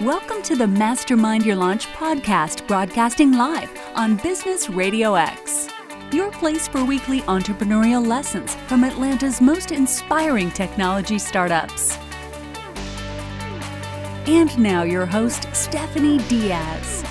Welcome to the Mastermind Your Launch podcast, broadcasting live on Business Radio X. Your place for weekly entrepreneurial lessons from Atlanta's most inspiring technology startups. And now your host, Stephanie Diaz.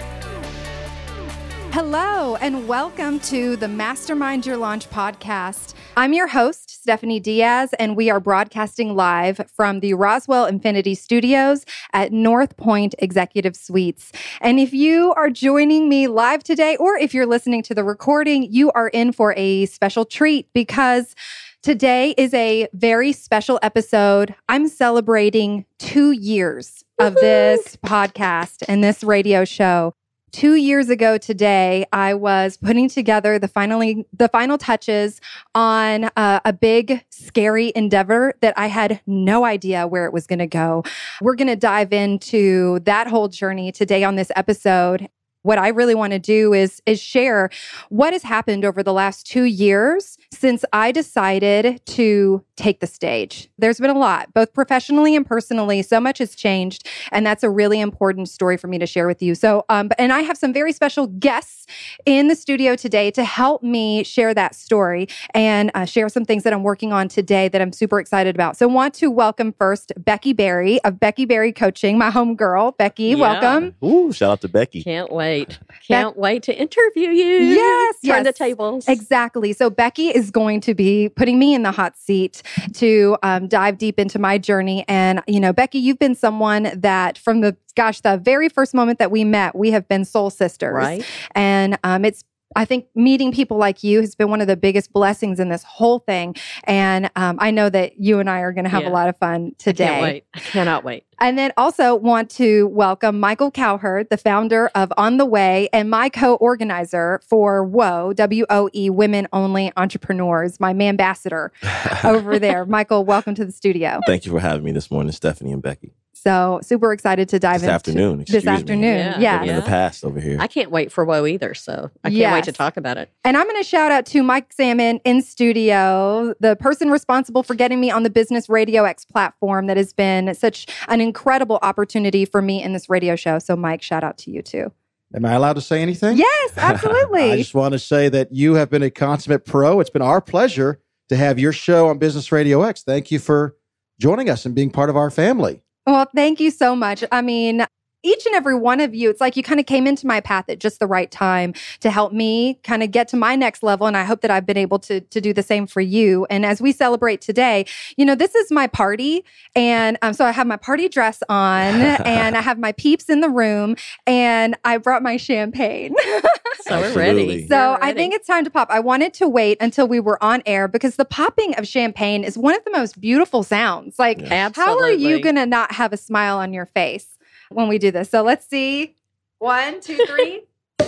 Hello, and welcome to the Mastermind Your Launch podcast. I'm your host, Stephanie Diaz, and we are broadcasting live from the Roswell Infinity Studios at North Point Executive Suites. And if you are joining me live today, or if you're listening to the recording, you are in for a special treat because today is a very special episode. I'm celebrating 2 years of this podcast and this radio show. 2 years ago today, I was putting together the final touches on a big, scary endeavor that I had no idea where it was going to go. We're going to dive into that whole journey today on this episode. What I really want to do is share what has happened over the last 2 years since I decided to take the stage. There's been a lot, both professionally and personally. So much has changed, and that's a really important story for me to share with you. So, and I have some very special guests in the studio today to help me share that story and share some things that I'm working on today that I'm super excited about. So, I want to welcome first Becky Berry of Becky Berry Coaching, my homegirl. Becky, welcome. Ooh, shout out to Becky. Can't wait. Can't wait to interview you. Yes. Turn the tables. Exactly. So Becky is going to be putting me in the hot seat to dive deep into my journey. And, you know, Becky, you've been someone that from the very first moment that we met, we have been soul sisters. Right. And I think meeting people like you has been one of the biggest blessings in this whole thing. And I know that you and I are going to have a lot of fun today. I can't wait. I cannot wait. And then also want to welcome Michael Cowherd, the founder of On the Way and my co-organizer for WOE, W-O-E, Women Only Entrepreneurs, my ambassador over there. Michael, welcome to the studio. Thank you for having me this morning, Stephanie and Becky. So super excited to dive this afternoon. This afternoon. Yeah. In the past over here. I can't wait for WOE either, so I can't wait to talk about it. And I'm going to shout out to Mike Salmon in studio, the person responsible for getting me on the Business Radio X platform that has been such an incredible opportunity for me in this radio show. So Mike, shout out to you too. Am I allowed to say anything? Yes, absolutely. I just want to say that you have been a consummate pro. It's been our pleasure to have your show on Business Radio X. Thank you for joining us and being part of our family. Well, thank you so much. I mean, each and every one of you, it's like you kind of came into my path at just the right time to help me kind of get to my next level. And I hope that I've been able to do the same for you. And as we celebrate today, you know, this is my party. And so I have my party dress on and I have my peeps in the room and I brought my champagne. So we're ready. So I think it's time to pop. I wanted to wait until we were on air because the popping of champagne is one of the most beautiful sounds. Like, how are you going to not have a smile on your face when we do this? So let's see. 1, 2, 3.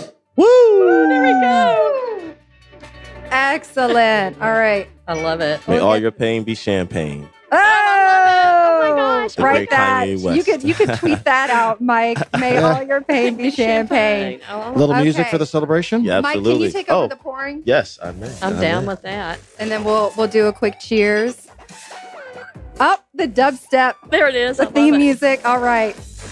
Woo! There we go. Excellent. All right. I love it. May all your pain be champagne. Oh my gosh. Write that. You could tweet that out, Mike. May all your pain be champagne. A little music for the celebration? Yeah, absolutely. Mike, can you take over the pouring? Yes, I may. I'm down with that. And then we'll do a quick cheers. Up the dubstep. There it is. The theme music. All right.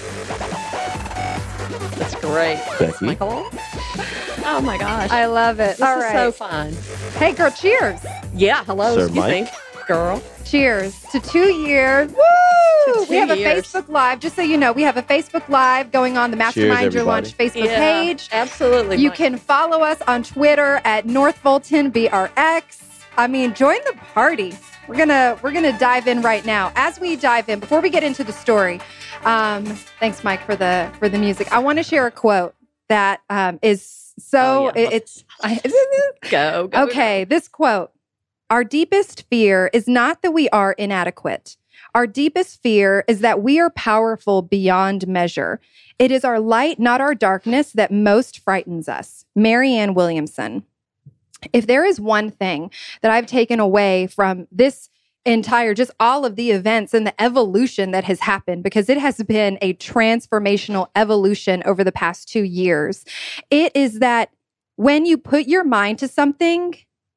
That's great. Becky. Michael. Oh my gosh. I love it. This All is right. so fun. Hey, girl, cheers. Yeah. Hello. Sir Excuse Mike. me. Girl. Cheers to 2 years. Woo! To 2 We have a years. Facebook Live. Just so you know, we have a Facebook Live going on the Mastermind Your Launch Facebook page. Absolutely. You Mike. can follow us on Twitter at North Fulton BRX. I mean, join the party. We're gonna dive in right now. As we dive in, before we get into the story, thanks, Mike, for the music. I want to share a quote that is so Go. Okay, this quote. Our deepest fear is not that we are inadequate. Our deepest fear is that we are powerful beyond measure. It is our light, not our darkness, that most frightens us. Marianne Williamson. If there is one thing that I've taken away from this entire, just all of the events and the evolution that has happened, because it has been a transformational evolution over the past 2 years, it is that when you put your mind to something,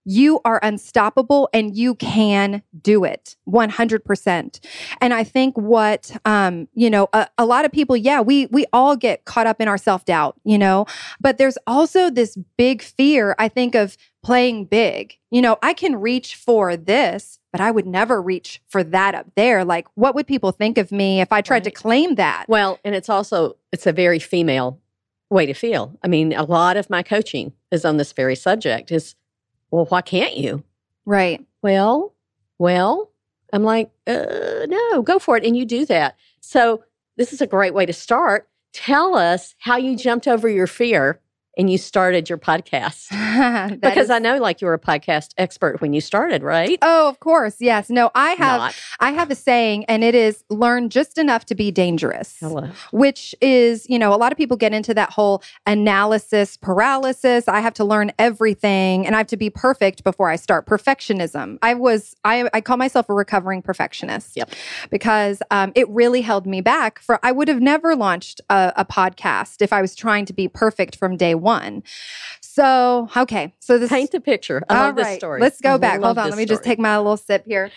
you are unstoppable and you can do it 100%. And I think what, a lot of people, we all get caught up in our self-doubt, but there's also this big fear, I think, of playing big. I can reach for this, but I would never reach for that up there. Like, what would people think of me if I tried to claim that? Well, and it's a very female way to feel. I mean, a lot of my coaching is on this very subject is, well, why can't you? Right. Well, I'm like, no, go for it. And you do that. So this is a great way to start. Tell us how you jumped over your fear and you started your podcast. Because I know you were a podcast expert when you started, right? Oh, of course. Yes. No, I have a saying, and it is learn just enough to be dangerous. Hello. Which is, a lot of people get into that whole analysis paralysis. I have to learn everything and I have to be perfect before I start. Perfectionism. I call myself a recovering perfectionist. Yep. Because it really held me back. I would have never launched a podcast if I was trying to be perfect from day one. So, okay. So this paint the picture. I love this story. Let's go back. Hold on. Let me just take my little sip here.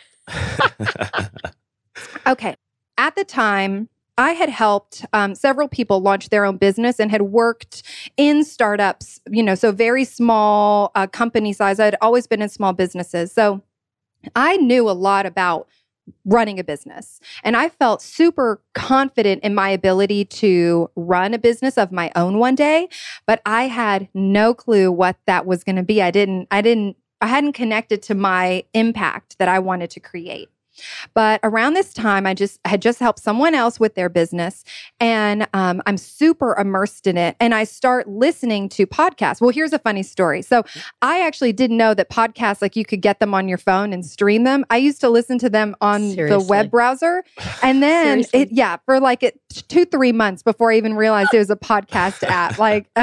Okay. At the time, I had helped several people launch their own business and had worked in startups, so very small company size. I had always been in small businesses. So I knew a lot about running a business. And I felt super confident in my ability to run a business of my own one day, but I had no clue what that was going to be. I hadn't connected to my impact that I wanted to create. But around this time, I had just helped someone else with their business, and I'm super immersed in it. And I start listening to podcasts. Well, here's a funny story. So I actually didn't know that podcasts, you could get them on your phone and stream them. I used to listen to them on the web browser, and then for 2-3 months before I even realized it was a podcast app.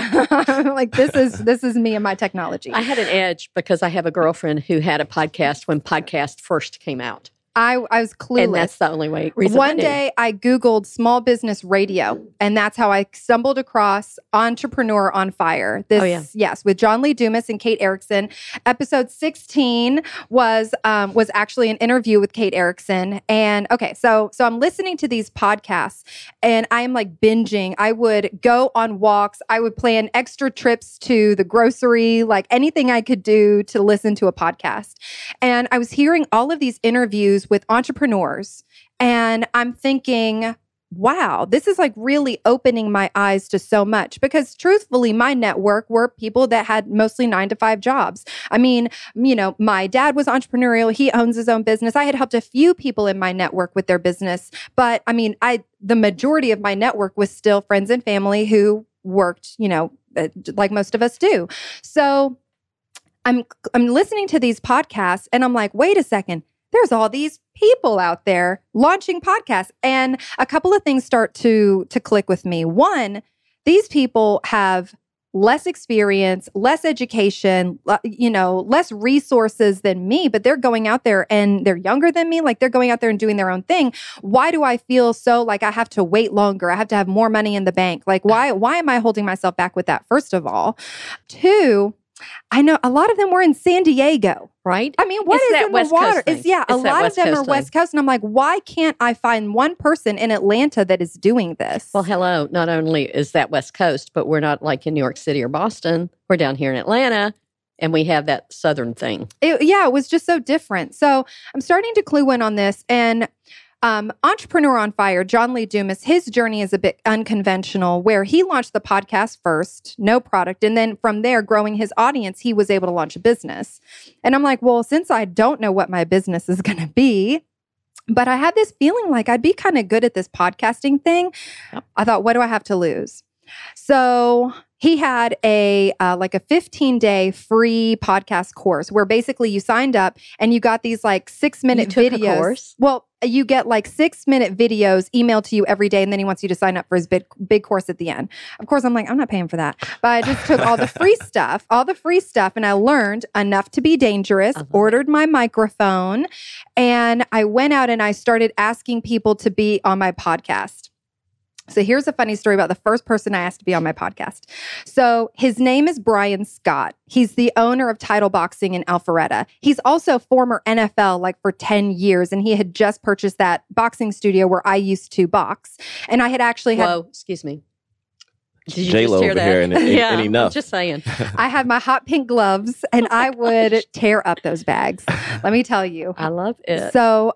This is me and my technology. I had an edge because I have a girlfriend who had a podcast when podcast first came out. I was clueless. And that's the only reason One day I Googled small business radio, and that's how I stumbled across Entrepreneur on Fire. Yes, with John Lee Dumas and Kate Erickson. Episode 16 was actually an interview with Kate Erickson. And okay, so I'm listening to these podcasts and I am binging. I would go on walks. I would plan extra trips to the grocery, anything I could do to listen to a podcast. And I was hearing all of these interviews with entrepreneurs. And I'm thinking, wow, this is really opening my eyes to so much, because truthfully, my network were people that had mostly 9-to-5 jobs. I mean, my dad was entrepreneurial. He owns his own business. I had helped a few people in my network with their business, but the majority of my network was still friends and family who worked, like most of us do. So I'm listening to these podcasts and I'm like, wait a second. There's all these people out there launching podcasts. And a couple of things start to click with me. One, these people have less experience, less education, less resources than me, but they're going out there and they're younger than me. They're going out there and doing their own thing. Why do I feel so I have to wait longer? I have to have more money in the bank. Why am I holding myself back with that? First of all. Two, I know a lot of them were in San Diego, right? I mean, what is in the water? A lot of them are West Coast. And I'm like, why can't I find one person in Atlanta that is doing this? Well, hello. Not only is that West Coast, but we're not in New York City or Boston. We're down here in Atlanta. And we have that Southern thing. It was just so different. So I'm starting to clue in on this. And Entrepreneur on Fire, John Lee Dumas, his journey is a bit unconventional, where he launched the podcast first, no product. And then from there, growing his audience, he was able to launch a business. And I'm like, well, since I don't know what my business is going to be, but I had this feeling I'd be kind of good at this podcasting thing. Yep. I thought, what do I have to lose? So he had a 15-day free podcast course where basically you signed up and you got these 6-minute videos. A course? Well, you get 6-minute videos emailed to you every day, and then he wants you to sign up for his big course at the end. Of course, I'm like, I'm not paying for that. But I just took all the free stuff, and I learned enough to be dangerous, ordered my microphone, and I went out and I started asking people to be on my podcast. So here's a funny story about the first person I asked to be on my podcast. So his name is Brian Scott. He's the owner of Title Boxing in Alpharetta. He's also former NFL, like for 10 years. And he had just purchased that boxing studio where I used to box. And I had actually had... Whoa, excuse me. Did you J-Lo just hear over that? here and I'm enough. just saying. I had my hot pink gloves and I would tear up those bags. Let me tell you. I love it.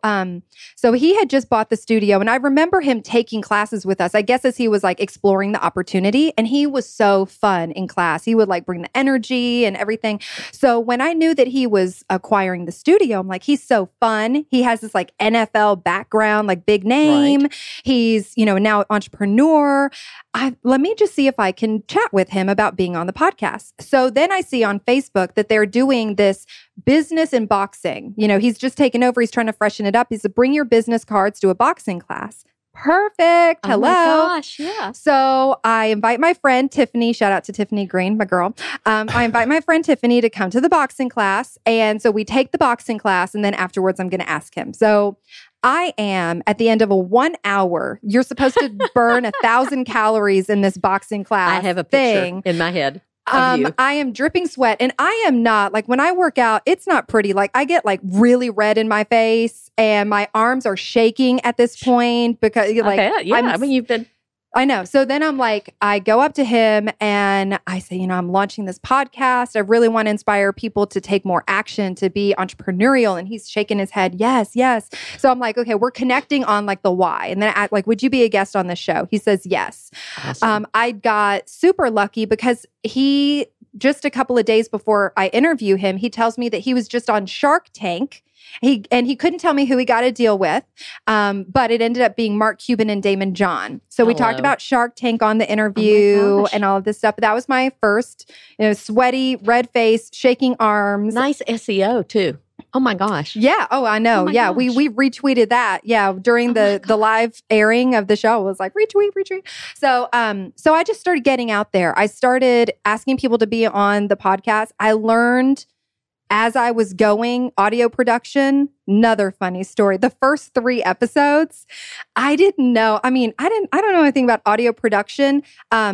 So he had just bought the studio and I remember him taking classes with us, I guess as he was like exploring the opportunity, and he was so fun in class. He would like bring the energy and everything. So when I knew that he was acquiring the studio, I'm like, he's so fun. He has this like NFL background, like big name. Right. He's, now entrepreneur. Let me just see if I can chat with him about being on the podcast. So then I see on Facebook that they're doing this business in boxing. He's just taken over. He's trying to freshen it up. He said, bring your business cards to a boxing class. Perfect. Hello. Oh my gosh, yeah. So I invite my friend Tiffany, shout out to Tiffany Green, my girl. I invite my friend Tiffany to come to the boxing class. And so we take the boxing class and then afterwards I'm going to ask him. So I am at the end of a 1 hour. You're supposed to burn 1,000 calories in this boxing class. I have a picture in my head of you. I am dripping sweat and I am not like when I work out, it's not pretty. Like I get like really red in my face and my arms are shaking at this point because like, okay, yeah. You've been. I know. So then I'm like, I go up to him and I say, I'm launching this podcast. I really want to inspire people to take more action, to be entrepreneurial. And he's shaking his head. Yes, yes. So I'm like, okay, we're connecting on like the why. And then I like, would you be a guest on this show? He says, yes. Awesome. I got super lucky because he, just a couple of days before I interview him, he tells me that he was just on Shark Tank. He couldn't tell me who he got a deal with, but it ended up being Mark Cuban and Damon John. So we talked about Shark Tank on the interview and all of this stuff. But that was my first, sweaty, red face, shaking arms. Nice SEO too. Oh my gosh. Yeah. Oh, I know. Yeah. Gosh. We retweeted that. Yeah. During the live airing of the show, it was like retweet. So I just started getting out there. I started asking people to be on the podcast. I learned as I was going, audio production. Another funny story. The first 3 episodes, I didn't know. I don't know anything about audio production.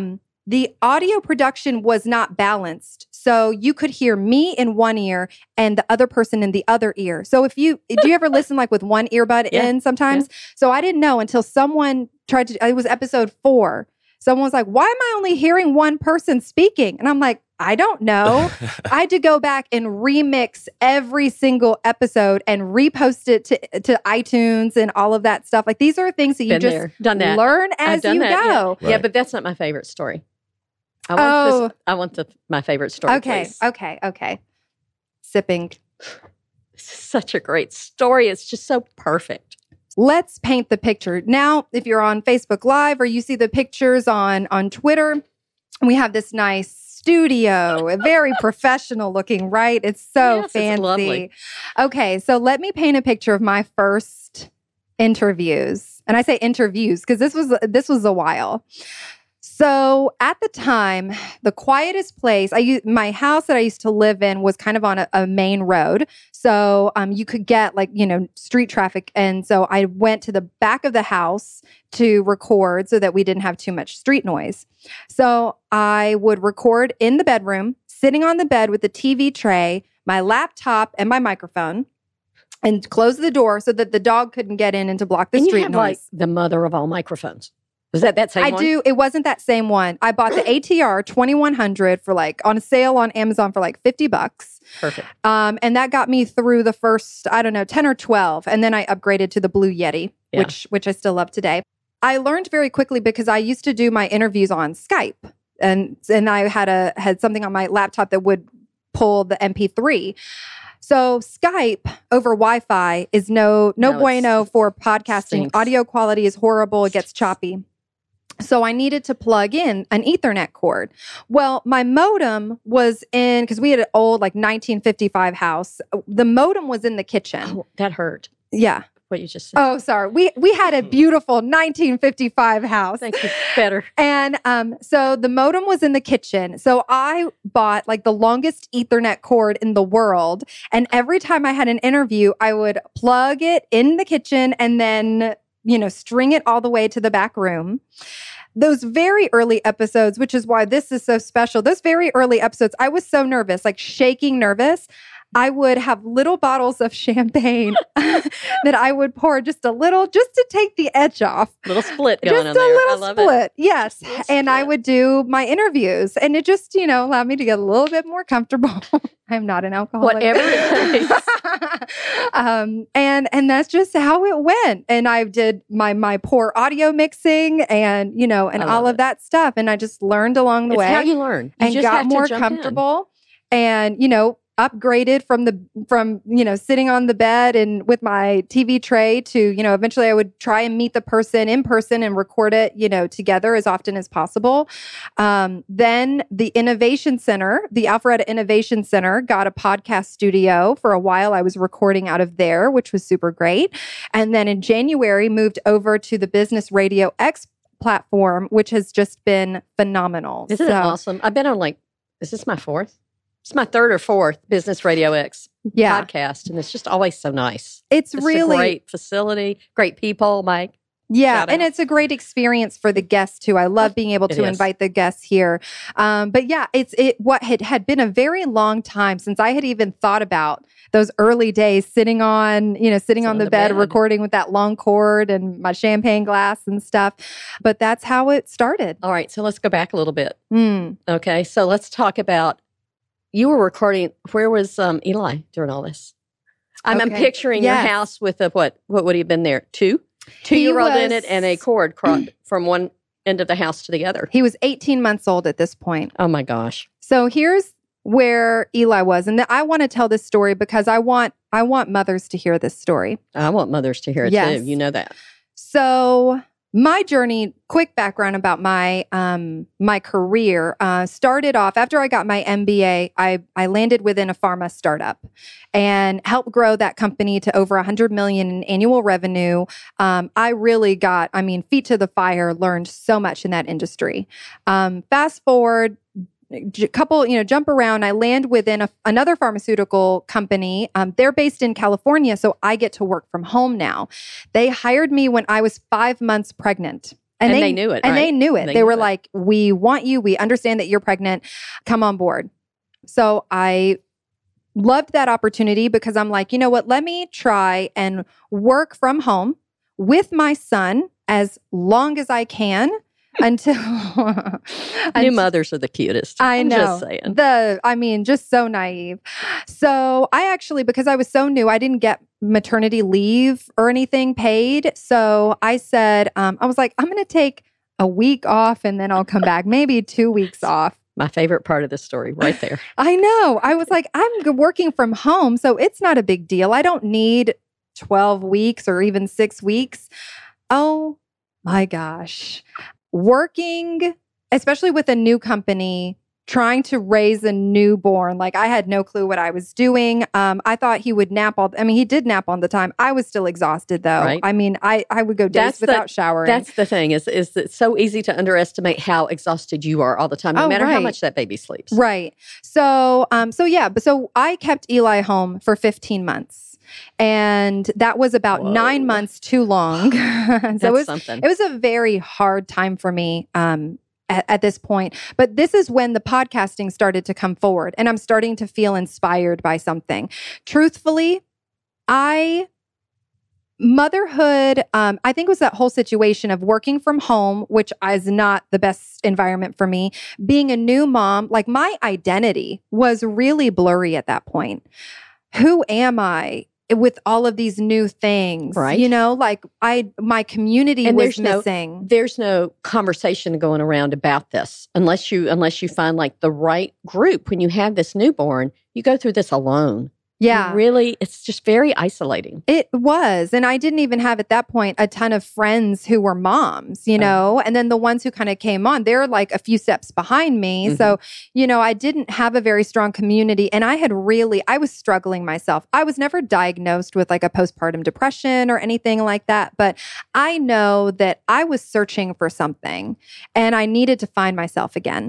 The audio production was not balanced. So you could hear me in one ear and the other person in the other ear. So do you ever listen like with one earbud in sometimes? Yeah. So I didn't know until someone it was episode 4. Someone was like, why am I only hearing one person speaking? And I'm like, I don't know. I had to go back and remix every single episode and repost it to iTunes and all of that stuff. Like these are things that you learn as you go. Yeah, but that's not my favorite story. I want my favorite story. Okay, please. Okay. Sipping. This is such a great story. It's just so perfect. Let's paint the picture. Now, if you're on Facebook Live or you see the pictures on Twitter, we have this nice studio, very professional looking, right? It's so fancy. It's lovely. Okay, so let me paint a picture of my first interviews. And I say interviews because this was a while. So at the time, the quietest place, my house that I used to live in was kind of on a main road. So you could get street traffic. And so I went to the back of the house to record so that we didn't have too much street noise. So I would record in the bedroom, sitting on the bed with the TV tray, my laptop and my microphone, and close the door so that the dog couldn't get in and to block the street noise. Like the mother of all microphones. Was that same one? I do. It wasn't that same one. I bought the ATR 2100 for on a sale on Amazon for $50. Perfect. And that got me through the first, 10 or 12. And then I upgraded to the Blue Yeti, which I still love today. I learned very quickly because I used to do my interviews on Skype. And I had something on my laptop that would pull the MP3. So Skype over Wi-Fi is no bueno for podcasting. Stinks. Audio quality is horrible. It gets choppy. So I needed to plug in an Ethernet cord. Well, my modem was because we had an old 1955 house. The modem was in the kitchen. Oh, that hurt. Yeah. What you just said. Oh, sorry. We had a beautiful 1955 house. Thank you. Better. And so the modem was in the kitchen. So I bought the longest Ethernet cord in the world. And every time I had an interview, I would plug it in the kitchen and then string it all the way to the back room. those very early episodes, which is why this is so special, those very early episodes, I was so nervous, like shaking nervous. I would have little bottles of champagne that I would pour just a little, just to take the edge off. Little split going Just on a there. little I love split, it. yes. Little And I split. would do my interviews, and it just, allowed me to get a little bit more comfortable. I'm not an alcoholic. Whatever it takes. And that's just how it went. And I did my poor audio mixing, and and I all love of it. that stuff. And I just learned along the It's way, how you learn. You and just got have to more jump in. comfortable, and upgraded from sitting on the bed and with my TV tray to eventually I would try and meet the person in person and record it together as often as possible. Then the Innovation Center, the Alpharetta Innovation Center, got a podcast studio. For a while I was recording out of there, which was super great. And then in January moved over to the Business Radio X platform, which has just been phenomenal. Isn't it awesome? I've been on is this my fourth? It's my third or fourth Business Radio X Yeah. podcast, and it's just always so nice. It's It's really a great facility, great people, Mike. Yeah, Shout and out. it's a great experience for the guests too. I love being able It to is. invite the guests here. But yeah, what had been a very long time since I had even thought about those early days sitting on the bed recording with that long cord and my champagne glass and stuff. But that's how it started. All right, so let's go back a little bit. Mm. Okay, so let's talk about you were recording. Where was Eli during all this? I'm Okay. picturing Yes. your house with a what would he have been there? He Two-year-old in it was- and a cord from one end of the house to the other. He was 18 months old at this point. Oh my gosh. So here's where Eli was, and I want to tell this story because I want mothers to hear this story. I want mothers to hear it Yes. too. You know that. So my journey, quick background about my my career, started off after I got my MBA. I landed within a pharma startup and helped grow that company to over 100 million in annual revenue. I really got, feet to the fire, learned so much in that industry. Fast forward. Jump around. I land within another pharmaceutical company. They're based in California, so I get to work from home now. They hired me when I was 5 months pregnant. And they knew it, And right? they knew it. They They were knew it. like, we want you. We understand that you're pregnant. Come on board. So I loved that opportunity because I'm like, you know what? Let me try and work from home with my son as long as I can until New mothers are the cutest. I I'm know. Just saying. Just so naive. So I actually, because I was so new, I didn't get maternity leave or anything paid. So I said, I was like, I'm going to take a week off and then I'll come back, maybe 2 weeks off. My favorite part of this story, right there. I know. I was like, I'm working from home, so it's not a big deal. I don't need 12 weeks or even 6 weeks. Oh my gosh. Working, especially with a new company, trying to raise a newborn, like I had no clue what I was doing. I thought he would nap he did nap on the time. I was still exhausted though. Right. I would go days without showering. That's the thing is it's so easy to underestimate how exhausted you are all the time, no Oh, matter how right. much that baby sleeps. Right. So I kept Eli home for 15 months. And that was about Whoa. 9 months too long. That's something. It was a very hard time for me at this point. But this is when the podcasting started to come forward and I'm starting to feel inspired by something. Truthfully, motherhood, I think, was that whole situation of working from home, which is not the best environment for me. Being a new mom, like my identity was really blurry at that point. Who am I with all of these new things? Right. You know, like my community And was there's no- missing. There's no conversation going around about this unless you find like the right group. When you have this newborn, you go through this alone. Yeah. Really, it's just very isolating. It was. And I didn't even have at that point a ton of friends who were moms, you know, and then the ones who kind of came on, they're like a few steps behind me. Mhm. So, I didn't have a very strong community and I was struggling myself. I was never diagnosed with like a postpartum depression or anything like that, but I know that I was searching for something and I needed to find myself again.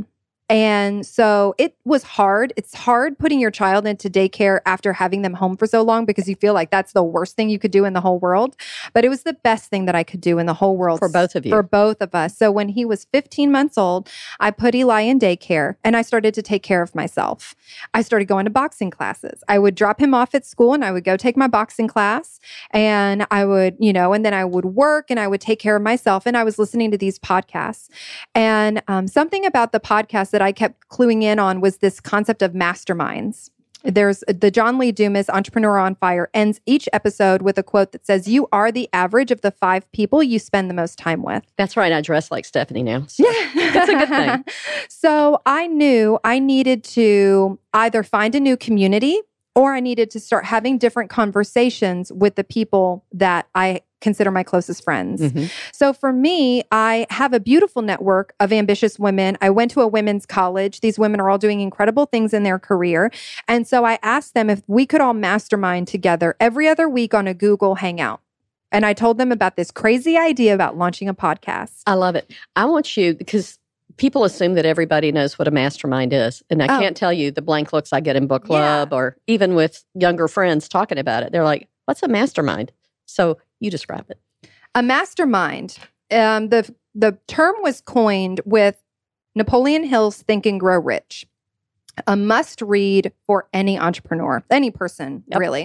And so it was hard. It's hard putting your child into daycare after having them home for so long because you feel like that's the worst thing you could do in the whole world. But it was the best thing that I could do in the whole world. For both of you. For both of us. So when he was 15 months old, I put Eli in daycare and I started to take care of myself. I started going to boxing classes. I would drop him off at school and I would go take my boxing class and I would, and then I would work and I would take care of myself. And I was listening to these podcasts. And something about the podcast that I kept cluing in on was this concept of masterminds. There's the John Lee Dumas Entrepreneur on Fire ends each episode with a quote that says, "You are the average of the 5 people you spend the most time with." That's right. I dress like Stephanie now. So that's a good thing. So I knew I needed to either find a new community or I needed to start having different conversations with the people that I consider my closest friends. Mm-hmm. So for me, I have a beautiful network of ambitious women. I went to a women's college. These women are all doing incredible things in their career. And so I asked them if we could all mastermind together every other week on a Google Hangout. And I told them about this crazy idea about launching a podcast. I love it. I want you, because people assume that everybody knows what a mastermind is. And I can't tell you the blank looks I get in book club or even with younger friends talking about it. They're like, what's a mastermind? So you describe it. A mastermind. The term was coined with Napoleon Hill's Think and Grow Rich. A must read for any entrepreneur, any person, really.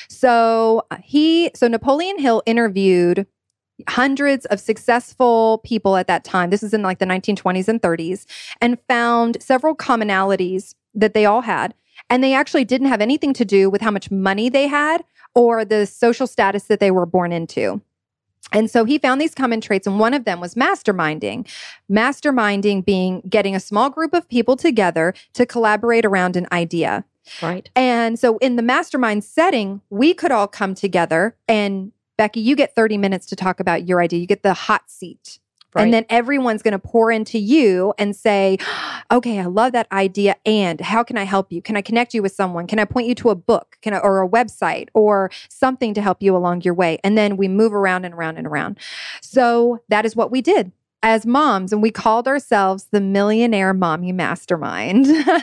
So Napoleon Hill interviewed hundreds of successful people at that time. This is in like the 1920s and 30s, and found several commonalities that they all had. And they actually didn't have anything to do with how much money they had or the social status that they were born into. And so he found these common traits, and one of them was masterminding. Masterminding being getting a small group of people together to collaborate around an idea. Right. And so in the mastermind setting, we could all come together and Becky, you get 30 minutes to talk about your idea. You get the hot seat. Right. And then everyone's going to pour into you and say, okay, I love that idea. And how can I help you? Can I connect you with someone? Can I point you to a book or a website or something to help you along your way? And then we move around and around and around. So that is what we did as moms. And we called ourselves the Millionaire Mommy Mastermind.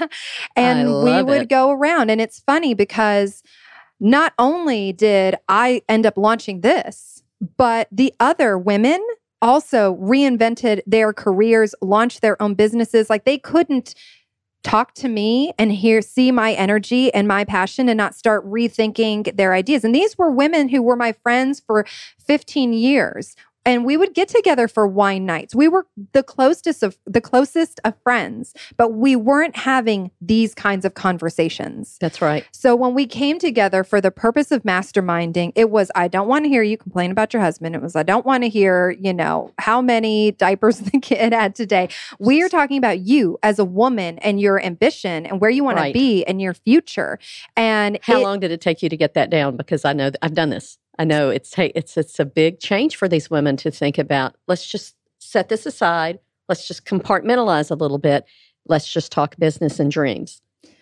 And we would go around. And it's funny because not only did I end up launching this, but the other women also reinvented their careers, launched their own businesses. Like they couldn't talk to me and see my energy and my passion and not start rethinking their ideas. And these were women who were my friends for 15 years. And we would get together for wine nights. We were the closest of friends, but we weren't having these kinds of conversations. That's right. So when we came together for the purpose of masterminding, it was, I don't want to hear you complain about your husband. It was, I don't want to hear, how many diapers the kid had today. We are talking about you as a woman and your ambition and where you want to be and your future. And how long did it take you to get that down? Because I know that I've done this. I know it's a big change for these women to think about, let's just set this aside. Let's just compartmentalize a little bit. Let's just talk business and dreams.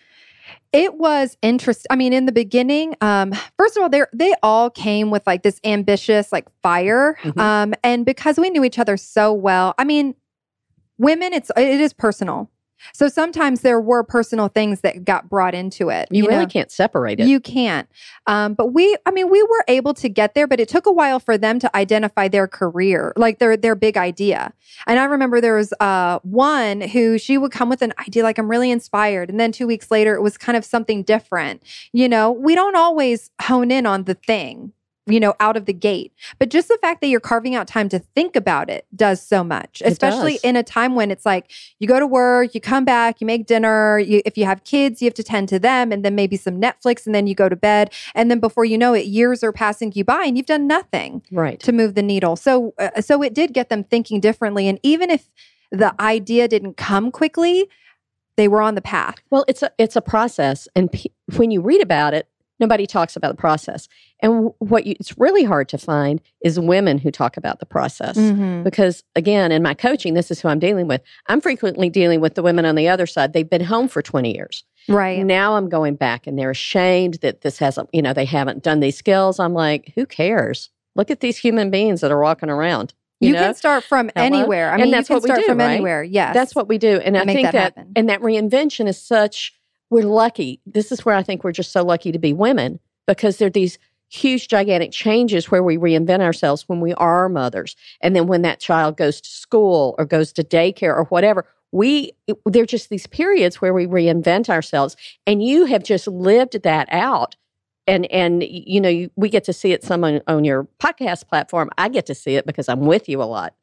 It was interesting. I mean, in the beginning, first of all, they all came with like this ambitious like fire. Mm-hmm. And because we knew each other so well, I mean, women, it is personal. So sometimes there were personal things that got brought into it. You really can't separate it. You can't. But we were able to get there, but it took a while for them to identify their career, like their big idea. And I remember there was one who she would come with an idea like, I'm really inspired. And then 2 weeks later, it was kind of something different. We don't always hone in on the thing, out of the gate. But just the fact that you're carving out time to think about it does so much, especially in a time when it's like you go to work, you come back, you make dinner. If you have kids, you have to tend to them and then maybe some Netflix and then you go to bed. And then before you know it, years are passing you by and you've done nothing to move the needle. So it did get them thinking differently. And even if the idea didn't come quickly, they were on the path. Well, it's a process. And when you read about it, nobody talks about the process. And it's really hard to find is women who talk about the process. Mm-hmm. Because again, in my coaching, this is who I'm dealing with. I'm frequently dealing with the women on the other side. They've been home for 20 years. Right. Now I'm going back and they're ashamed that this hasn't, they haven't done these skills. I'm like, who cares? Look at these human beings that are walking around. You can start from Hello? anywhere. I mean, And that's you can what we start do, from right? anywhere. Yes. That's what we do. And I make think that happen. and that reinvention is such, we're lucky. This is where I think we're just so lucky to be women, because there are these huge, gigantic changes where we reinvent ourselves when we are mothers. And then when that child goes to school or goes to daycare or whatever, they're just these periods where we reinvent ourselves. And you have just lived that out. And we get to see it some on your podcast platform. I get to see it because I'm with you a lot.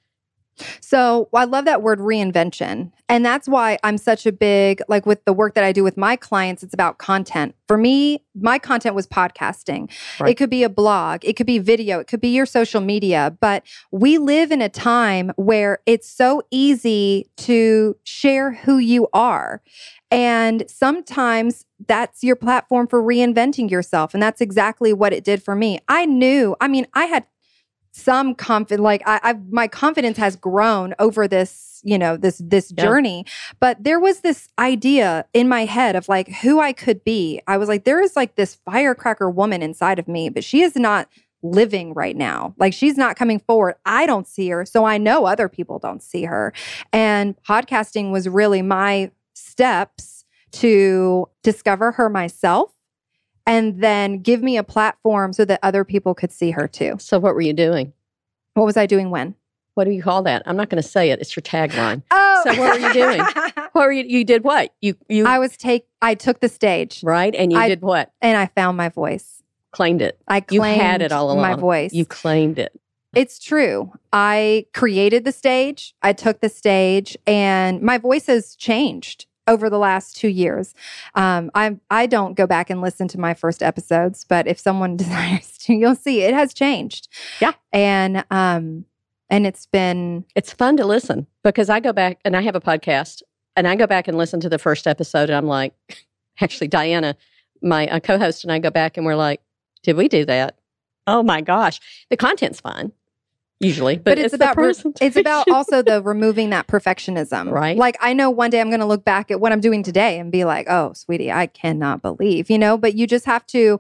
So I love that word reinvention. And that's why I'm such a big, like with the work that I do with my clients, it's about content. For me, my content was podcasting. Right. It could be a blog, it could be video, it could be your social media. But we live in a time where it's so easy to share who you are. And sometimes that's your platform for reinventing yourself. And that's exactly what it did for me. I had some confidence, like my confidence has grown over this, this journey. But there was this idea in my head of like who I could be. I was like, there is like this firecracker woman inside of me, but she is not living right now. Like she's not coming forward. I don't see her. So I know other people don't see her. And podcasting was really my steps to discover her myself, and then give me a platform so that other people could see her too. So what were you doing? What was I doing when? What do you call that? I'm not going to say it. It's your tagline. Oh. So what were you doing? You did what? You I took the stage. Right? And you did what? And I found my voice. Claimed it. I claimed you had it all along. My voice. You claimed it. It's true. I created the stage. I took the stage, and my voice has changed over the last 2 years. I don't go back and listen to my first episodes, but if someone desires to, you'll see it has changed. Yeah. And it's fun to listen, because I go back and I have a podcast and I go back and listen to the first episode, and I'm like, actually Diana, my co-host, and I go back and we're like, did we do that? Oh my gosh. The content's fine. Usually, but it's about it's about also the removing that perfectionism, right? Like I know one day I'm going to look back at what I'm doing today and be like, "Oh, sweetie, I cannot believe," But you just have to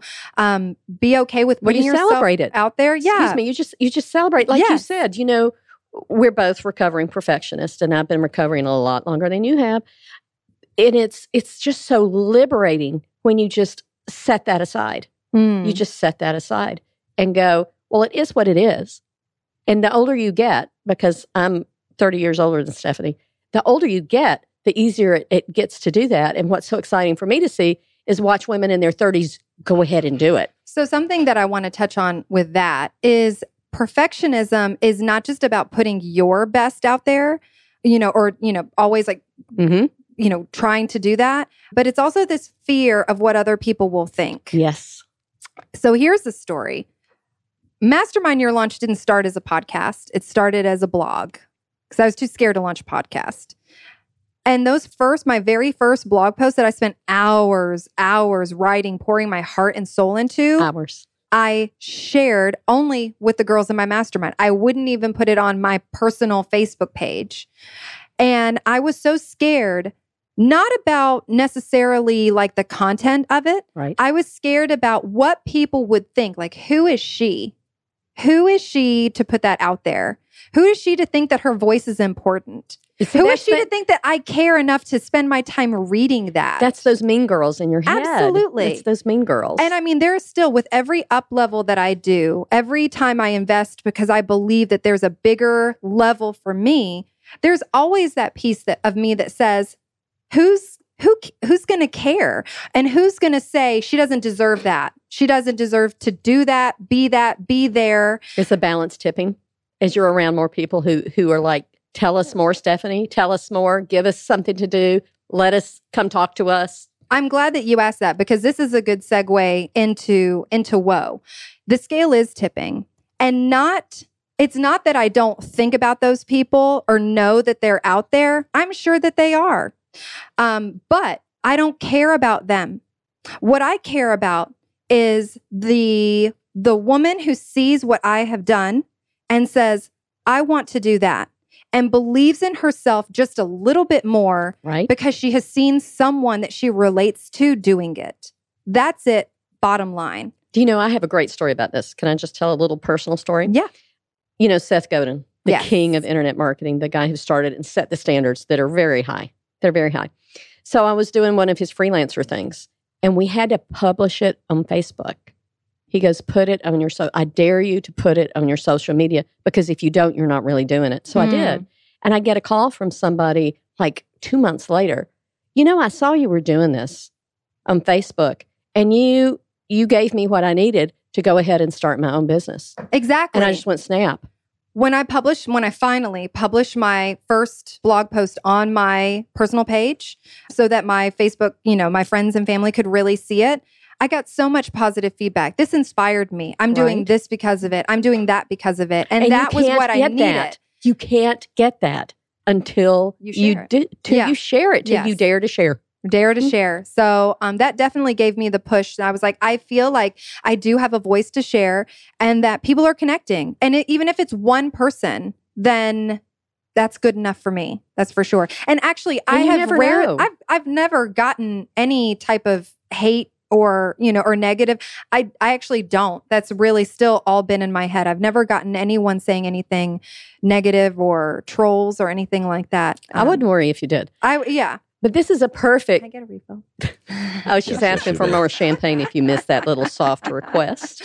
be okay with putting yourself out there. Yeah, excuse me. You just celebrate, like you said. We're both recovering perfectionists, and I've been recovering a lot longer than you have. And it's just so liberating when you just set that aside. You just set that aside and go, well, it is what it is. And the older you get, because I'm 30 years older than Stephanie, the older you get, the easier it gets to do that. And what's so exciting for me to see is watch women in their 30s go ahead and do it. So something that I want to touch on with that is perfectionism is not just about putting your best out there, always like, trying to do that, but it's also this fear of what other people will think. Yes. So here's the story. Mastermind Your Launch didn't start as a podcast. It started as a blog because I was too scared to launch a podcast. And my very first blog post that I spent hours writing, pouring my heart and soul into, I shared only with the girls in my mastermind. I wouldn't even put it on my personal Facebook page. And I was so scared, not about necessarily like the content of it. Right. I was scared about what people would think. Like, who is she? Who is she to put that out there? Who is she to think that her voice is important? Who is she to think that I care enough to spend my time reading that? That's those mean girls in your head. Absolutely. It's those mean girls. And I mean, there's still, with every up level that I do, every time I invest because I believe that there's a bigger level for me, there's always that piece of me that says, who's going to care? And who's going to say she doesn't deserve that? She doesn't deserve to do that, be there. It's a balance tipping as you're around more people who are like, tell us more, Stephanie. Tell us more. Give us something to do. Let us come talk to us. I'm glad that you asked that, because this is a good segue into Whoa. The scale is tipping, and it's not that I don't think about those people or know that they're out there. I'm sure that they are. But I don't care about them. What I care about is the woman who sees what I have done and says, I want to do that, and believes in herself just a little bit more, right? Because she has seen someone that she relates to doing it. That's it, bottom line. Do you know, I have a great story about this. Can I just tell a little personal story? Yeah. Seth Godin, the Yes. king of internet marketing, the guy who started and set the standards that are very high. They're very high. So I was doing one of his freelancer things, and we had to publish it on Facebook. He goes, put it on your I dare you to put it on your social media, because if you don't, you're not really doing it. So I did. And I get a call from somebody like 2 months later. I saw you were doing this on Facebook, and you gave me what I needed to go ahead and start my own business. Exactly. And I just went snap. When I finally published my first blog post on my personal page so that my Facebook, my friends and family could really see it, I got so much positive feedback. This inspired me. I'm doing this because of it. I'm doing that because of it. And that was what I needed. You can't get that until you share it, till you dare to share. Dare to share. So that definitely gave me the push. I was like, I feel like I do have a voice to share, and that people are connecting. And even if it's one person, then that's good enough for me. That's for sure. And actually, I've never gotten any type of hate or negative. I actually don't. That's really still all been in my head. I've never gotten anyone saying anything negative or trolls or anything like that. I wouldn't worry if you did. But this is a perfect... Can I get a refill? Oh, she's asking for more champagne if you missed that little soft request.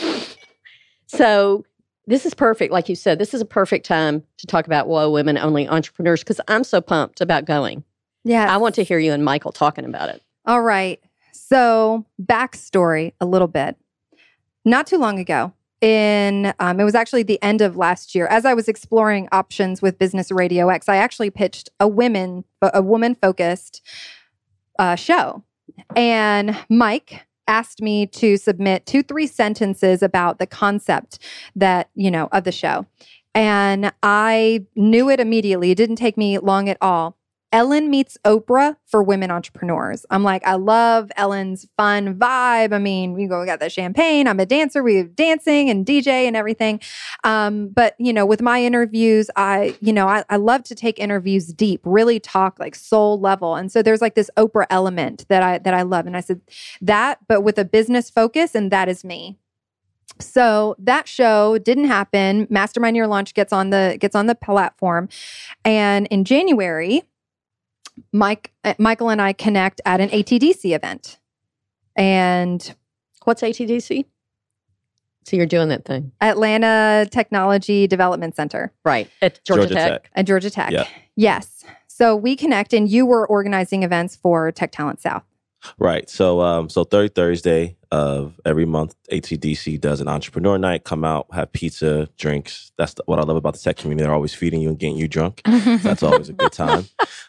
So this is perfect. Like you said, this is a perfect time to talk about Whoa Women Only Entrepreneurs, because I'm so pumped about going. Yeah. I want to hear you and Michael talking about it. All right. So backstory a little bit. Not too long ago, it was actually the end of last year, as I was exploring options with Business Radio X, I actually pitched a woman-focused show. And Mike asked me to submit 2-3 sentences about the concept that, of the show. And I knew it immediately. It didn't take me long at all. Ellen meets Oprah for women entrepreneurs. I'm like, I love Ellen's fun vibe. I mean, we got the champagne. I'm a dancer. We have dancing and DJ and everything. But with my interviews, I love to take interviews deep, really talk like soul level. And so there's like this Oprah element that I love. And I said that, but with a business focus, and that is me. So that show didn't happen. Mastermind Your Launch gets on the platform, and in January, Michael and I connect at an ATDC event. And what's ATDC? So you're doing that thing. Atlanta Technology Development Center. Right. At Georgia Tech. At Georgia Tech. Yeah. Yes. So we connect, and you were organizing events for Tech Talent South. Right. So third Thursday of every month, ATDC does an entrepreneur night. Come out, have pizza, drinks. That's what I love about the tech community. They're always feeding you and getting you drunk. So that's always a good time.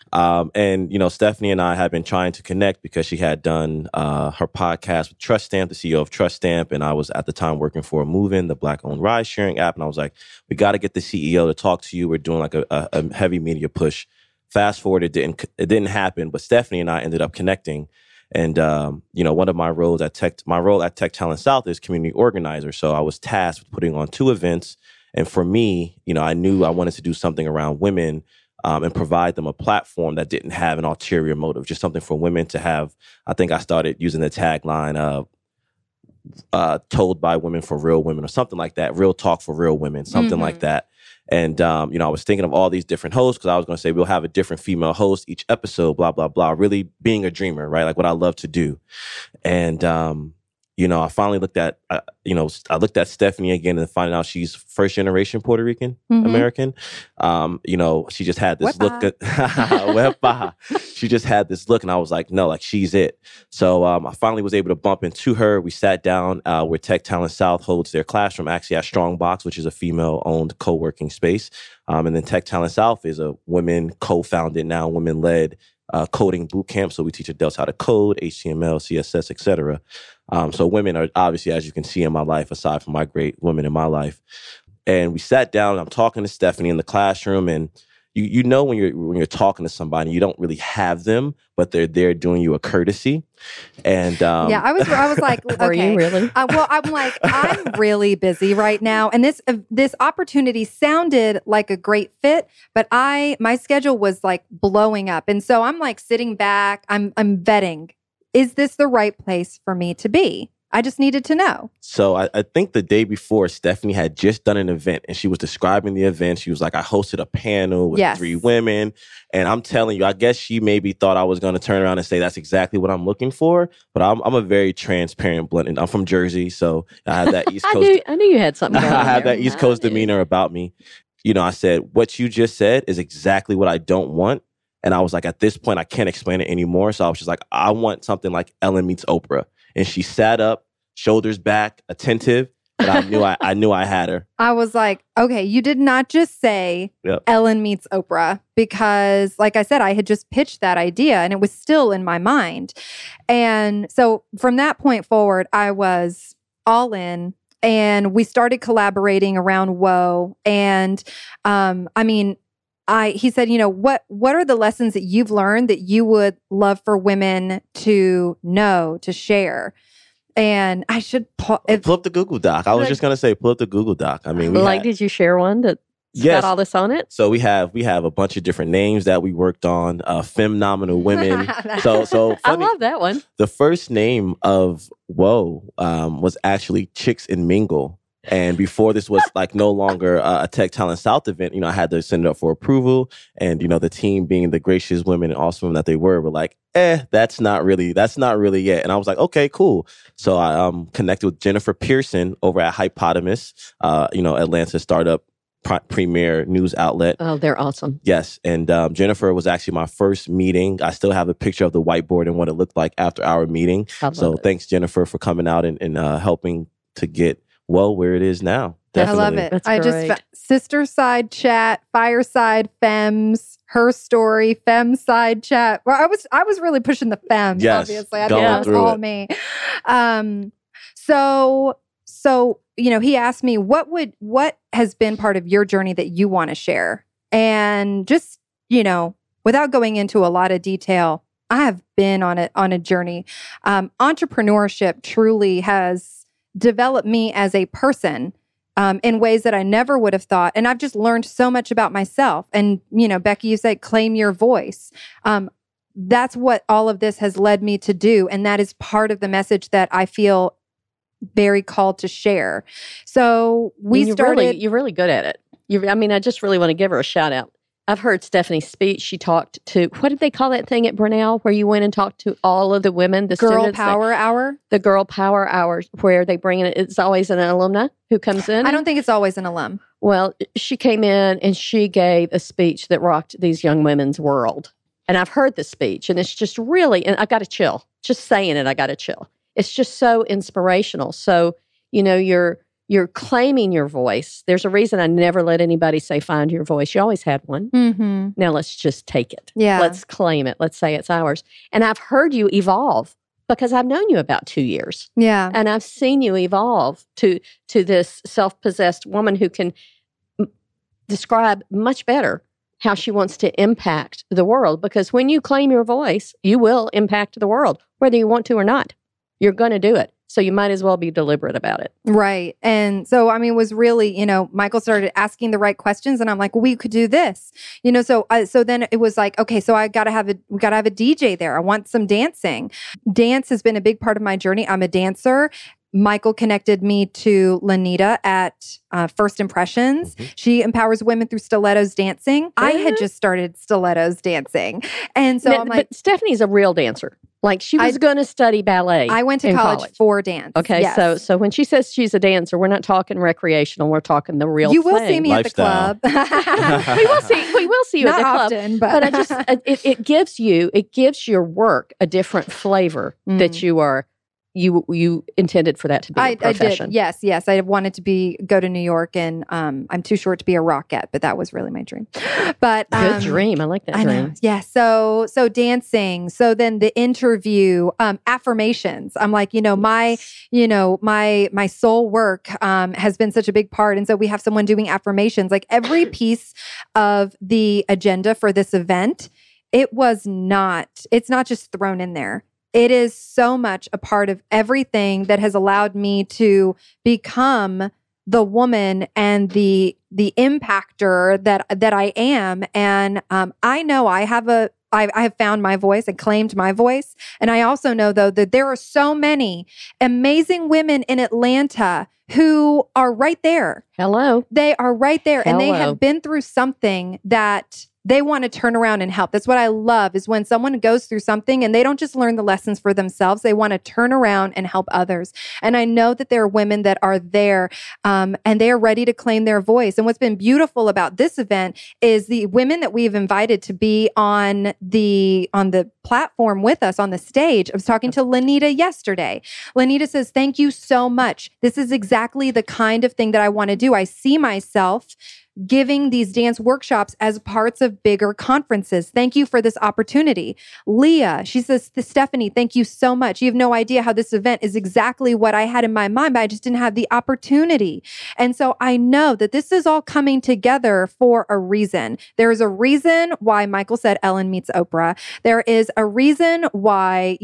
And Stephanie and I have been trying to connect because she had done her podcast with Trust Stamp, the CEO of Trust Stamp, and I was at the time working for Movin', the Black-owned ride-sharing app, and I was like, we got to get the CEO to talk to you. We're doing like a heavy media push. Fast forward, it didn't happen, but Stephanie and I ended up connecting. And, one of my roles at Tech Talent South is community organizer. So I was tasked with putting on 2 events. And for me, I knew I wanted to do something around women and provide them a platform that didn't have an ulterior motive, just something for women to have. I think I started using the tagline told by women for real women, or something like that. Real talk for real women, something like that. And, I was thinking of all these different hosts, because I was going to say we'll have a different female host each episode, blah, blah, blah. Really being a dreamer, right? Like what I love to do. And, I finally looked at, I looked at Stephanie again and finding out she's first generation Puerto Rican American. She just had this look. She just had this look, and I was like, no, like she's it. So I finally was able to bump into her. We sat down where Tech Talent South holds their classroom, actually at Strongbox, which is a female-owned co-working space. And then Tech Talent South is a women co-founded, now women-led coding boot camp. So we teach adults how to code, HTML, CSS, etc. So women are obviously, as you can see in my life, aside from my great women in my life. And we sat down, and I'm talking to Stephanie in the classroom, and you know when you're talking to somebody, you don't really have them, but they're there doing you a courtesy. And I was like, okay. Are you really? I'm like, I'm really busy right now, and this opportunity sounded like a great fit, but my schedule was like blowing up, and so I'm like sitting back, I'm vetting. Is this the right place for me to be? I just needed to know. So I think the day before, Stephanie had just done an event and she was describing the event. She was like, I hosted a panel with 3 women. And I'm telling you, I guess she maybe thought I was going to turn around and say, that's exactly what I'm looking for. But I'm a very transparent, blunt. And I'm from Jersey, so I have that East Coast. I knew you had something going on I have there. that East Coast demeanor about me. You know, I said, what you just said is exactly what I don't want. And I was like, at this point, I can't explain it anymore. So I was just like, I want something like Ellen meets Oprah. And she sat up, shoulders back, attentive. And I knew I had her. I was like, okay, you did not just say Ellen meets Oprah, because like I said, I had just pitched that idea and it was still in my mind. And so from that point forward, I was all in. And we started collaborating around Whoa. And he said, you know, what are the lessons that you've learned that you would love for women to know, to share? And I should pull up the Google Doc. I was just going to say, pull up the Google Doc. I mean, did you share one that's got all this on it? So we have a bunch of different names that we worked on, phenomenal women. so funny. I love that one. The first name of Whoa was actually Chicks and Mingle. And before this was like no longer a Tech Talent South event, you know, I had to send it up for approval. And, you know, the team being the gracious women and awesome women that they were like, that's not really it. And I was like, okay, cool. So I connected with Jennifer Pearson over at Hypotamus, Atlanta startup premier news outlet. Oh, they're awesome. Yes. And Jennifer was actually my first meeting. I still have a picture of the whiteboard and what it looked like after our meeting. So thanks, Jennifer, for coming out and helping to get where it is now. Definitely. I love it. That's great. Sister side chat, fireside femmes, her story, femme side chat. Well, I was really pushing the femmes, obviously. I think that was all me. So, you know, he asked me, what has been part of your journey that you want to share? And just, you know, without going into a lot of detail, I have been on a journey. Entrepreneurship truly has developed me as a person in ways that I never would have thought. And I've just learned so much about myself. And, you know, Becky, you said, claim your voice. That's what all of this has led me to do. And that is part of the message that I feel very called to share. So you're really good at it. I just really want to give her a shout out. I've heard Stephanie's speech. She talked to, what did they call that thing at Brunel, where you went and talked to all of the women, the Girl students? Power Hour? The Girl Power Hour, where they bring in, it's always an alumna who comes in. I don't think it's always an alum. Well, she came in and she gave a speech that rocked these young women's world. And I've heard the speech, and it's just really, and I got to chill. Just saying it, I got to chill. It's just so inspirational. So, you know, you're claiming your voice. There's a reason I never let anybody say, find your voice. You always had one. Mm-hmm. Now let's just take it. Yeah. Let's claim it. Let's say it's ours. And I've heard you evolve because I've known you about 2 years. Yeah. And I've seen you evolve to this self-possessed woman who can describe much better how she wants to impact the world. Because when you claim your voice, you will impact the world, whether you want to or not. You're going to do it. So you might as well be deliberate about it. Right. And so, I mean, it was really, you know, Michael started asking the right questions and I'm like, well, we could do this, you know? So then it was like, okay, so we gotta have a DJ there. I want some dancing. Dance has been a big part of my journey. I'm a dancer. Michael connected me to Lanita at First Impressions. Mm-hmm. She empowers women through stilettos dancing. I had just started stilettos dancing. And so I'm like... But Stephanie's a real dancer. Like she was going to study ballet. I went to college for dance. Okay, yes. So when she says she's a dancer, we're not talking recreational. We're talking the real thing. You will see me Lifestyle. at the club. We will see you not at the club. Often, but I just it gives your work a different flavor that you intended for that to be a profession. I did. Yes. I wanted to go to New York, and I'm too short to be a rockette, but that was really my dream. But good dream. I like that dream. Know. Yeah. So dancing. So then the interview, affirmations. I'm like, my soul work has been such a big part, and so we have someone doing affirmations. Like every piece of the agenda for this event, it's not just thrown in there. It is so much a part of everything that has allowed me to become the woman and the impactor that I am. And I know I have I have found my voice and claimed my voice. And I also know, though, that there are so many amazing women in Atlanta who are right there. Hello. They are right there. And they Hello. have been through something that they want to turn around and help. That's what I love, is when someone goes through something and they don't just learn the lessons for themselves, they want to turn around and help others. And I know that there are women that are there and they are ready to claim their voice. And what's been beautiful about this event is the women that we've invited to be on the platform with us on the stage. I was talking to Lanita yesterday. Lanita says, thank you so much. This is exactly the kind of thing that I want to do. I see myself giving these dance workshops as parts of bigger conferences. Thank you for this opportunity. Leah, she says, Stephanie, thank you so much. You have no idea how this event is exactly what I had in my mind, but I just didn't have the opportunity. And so I know that this is all coming together for a reason. There is a reason why Michael said Ellen meets Oprah. There is a reason why,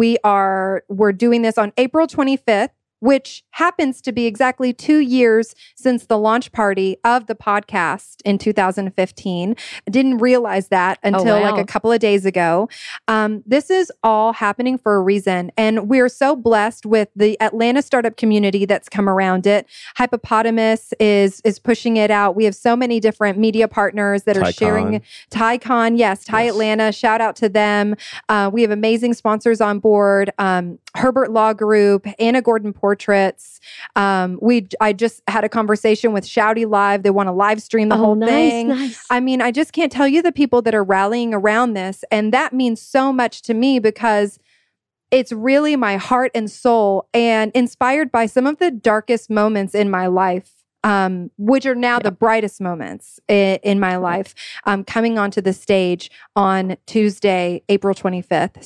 we're doing this on April 25th. Which happens to be exactly 2 years since the launch party of the podcast in 2015. I didn't realize that until like a couple of days ago. This is all happening for a reason. And we're so blessed with the Atlanta startup community that's come around it. Hippopotamus is pushing it out. We have so many different media partners that are sharing. TyCon, yes, Atlanta, shout out to them. We have amazing sponsors on board. Herbert Law Group, Anna Gordon Portraits. I just had a conversation with Shouty Live. They want to live stream the whole thing. Nice. I mean, I just can't tell you the people that are rallying around this. And that means so much to me because it's really my heart and soul and inspired by some of the darkest moments in my life. Which are now the brightest moments in my life, coming onto the stage on Tuesday, April 25th.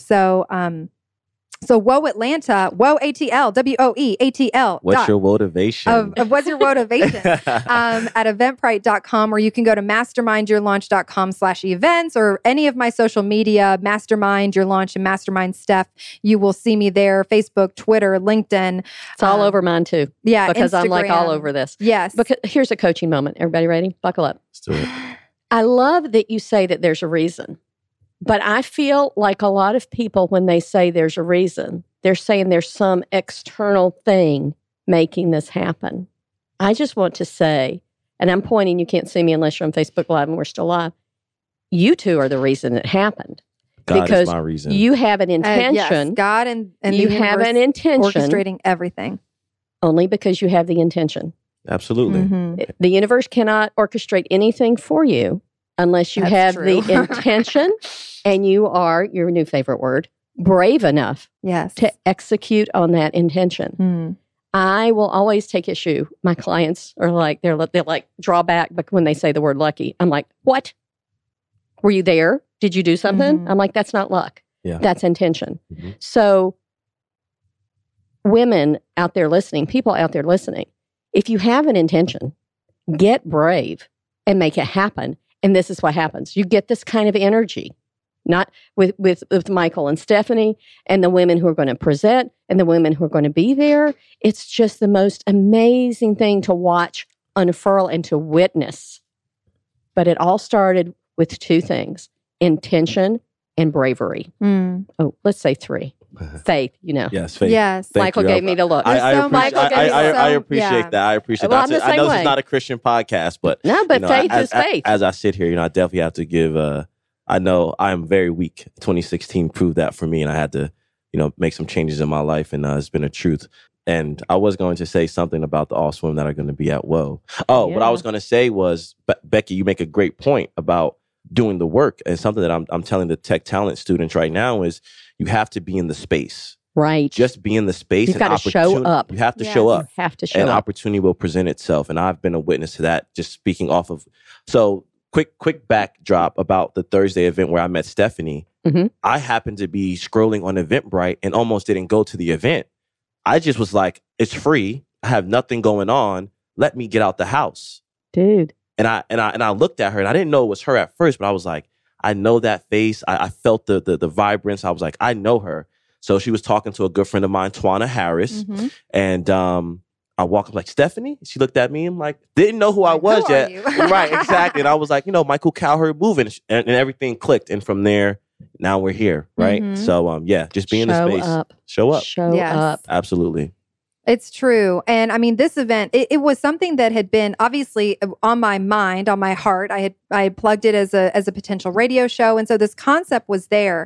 So whoa Atlanta, whoa ATL, WOE ATL. What's your motivation? What's your motivation? At eventbrite.com, or you can go to mastermindyourlaunch.com/events, or any of my social media, Mastermind Your Launch and Mastermind Steph. You will see me there, Facebook, Twitter, LinkedIn. It's all over mine too. Yeah, because I'm like all Instagram. over this. Yes. Because here's a coaching moment. Everybody ready? Buckle up. Let's do it. I love that you say that there's a reason. But I feel like a lot of people, when they say there's a reason, they're saying there's some external thing making this happen. I just want to say, and I'm pointing, you can't see me unless you're on Facebook Live and we're still live. You two are the reason it happened. God because is my reason. You have an intention. Yes, God and you the have an universe intention. orchestrating everything. Only because you have the intention. Absolutely. Mhm. The universe cannot orchestrate anything for you unless you That's have true. the intention and you are, your new favorite word, brave enough Yes. to execute on that intention. Mm. I will always take issue. My clients are like, they're like draw back when they say the word lucky. I'm like, what? Were you there? Did you do something? Mhm. I'm like, that's not luck. Yeah. That's intention. Mhm. So women out there listening, people out there listening, if you have an intention, get brave and make it happen. And this is what happens. You get this kind of energy, not with Michael and Stephanie and the women who are going to present and the women who are going to be there. It's just the most amazing thing to watch unfurl and to witness. But it all started with two things: intention and bravery. Mm. Oh, let's say three. Faith, Yes, faith. Yes. Thank Michael you. gave me the look. I so much- appreciate, Michael gave me I so- appreciate yeah. that. I appreciate Well, that. I'm the I know same this way. is not a Christian podcast, but No, but faith is faith. As I sit here, I definitely have to give. I know I am very weak. 2016 proved that for me, and I had to, make some changes in my life, and it's been a truth. And I was going to say something about the All Swim that are going to be at Whoa. Oh, what I was going to say was, Becky, you make a great point about doing the work, and something that I'm telling the tech talent students right now is you have to be in the space. Right. Just be in the space. You've and got to show opportunity- up. You have to Yes. show up. You have to show An up. opportunity will present itself. And I've been a witness to that, just speaking off of. So quick backdrop about the Thursday event where I met Stephanie. Mhm. I happened to be scrolling on Eventbrite and almost didn't go to the event. I just was like, it's free. I have nothing going on. Let me get out the house. Dude. And I looked at her and I didn't know it was her at first, but I was like, I know that face. I felt the vibrance. I was like, I know her. So she was talking to a good friend of mine, Twana Harris. Mhm. And I walk up like, Stephanie? She looked at me and like, didn't know who I was who are yet. you? Right, exactly. And I was like, Michael Cowherd moving, and everything clicked. And from there, now we're here, right? Mhm. So, just be in the space. Show up. Show Yes. up. Absolutely. It's true. And I mean, this event, it was something that had been obviously on my mind, on my heart. I had plugged it as a potential radio show. And so this concept was there.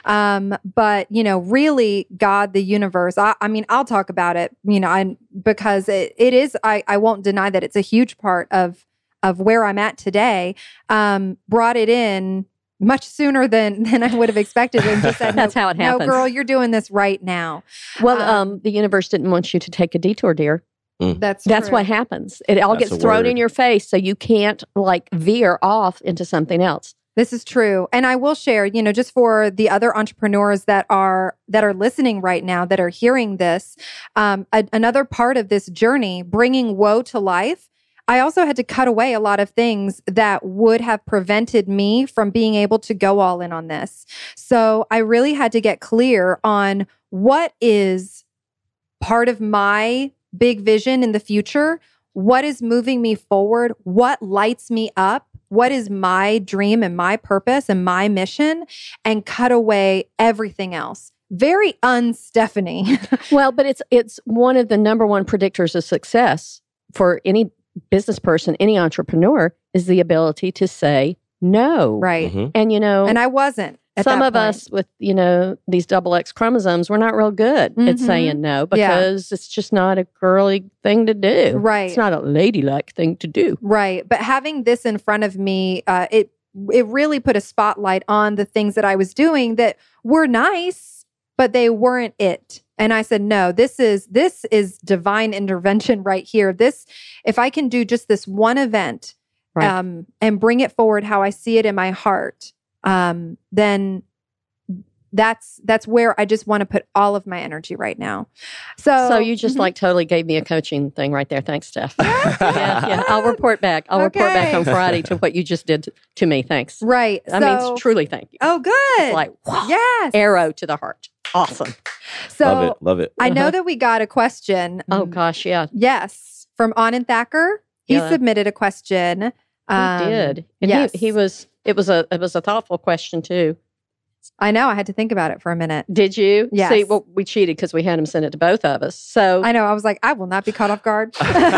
But, really God, the universe, I mean, I'll talk about it, because it is, I won't deny that it's a huge part of where I'm at today, brought it in much sooner than I would have expected, and just said, That's how it happens. No, girl, you're doing this right now. Well, the universe didn't want you to take a detour, dear. That's That's true. what happens. It all That's gets a thrown word. in your face, so you can't veer off into something else. This is true. And I will share, just for the other entrepreneurs that are listening right now, that are hearing this, another part of this journey, bringing woe to life, I also had to cut away a lot of things that would have prevented me from being able to go all in on this. So I really had to get clear on what is part of my big vision in the future, what is moving me forward, what lights me up, what is my dream and my purpose and my mission, and cut away everything else. Very un-Stephanie. Well, but it's one of the number one predictors of success for any business person, any entrepreneur, is the ability to say no. Right. Mhm. And And I wasn't. At some that of point. us with, these double X chromosomes, we're not real good at Mhm. saying no Yeah. because it's just not a girly thing to do. Right. It's not a ladylike thing to do. Right. But having this in front of me, it really put a spotlight on the things that I was doing that were nice, but they weren't it. And I said, no, this is divine intervention right here. This, if I can do just this one event, Right. and bring it forward how I see it in my heart, then that's where I just want to put all of my energy right now. So you just Mhm. totally gave me a coaching thing right there. Thanks, Steph. Yeah. I'll report back. I'll report back Okay. on Friday to what you just did to me. Thanks. Right. I mean, truly thank you. Oh, good. It's like, wow, yes. arrow to the heart. Awesome. So Love it. I know Uh-huh. that we got a question. Oh, gosh, yeah. Yes, from Anand Thacker. He Yeah. submitted a question. He did. And yes. it was a thoughtful question too. I know. I had to think about it for a minute. Did you? Yes. See, well, we cheated because we had him send it to both of us. So I know. I was like, I will not be caught off guard.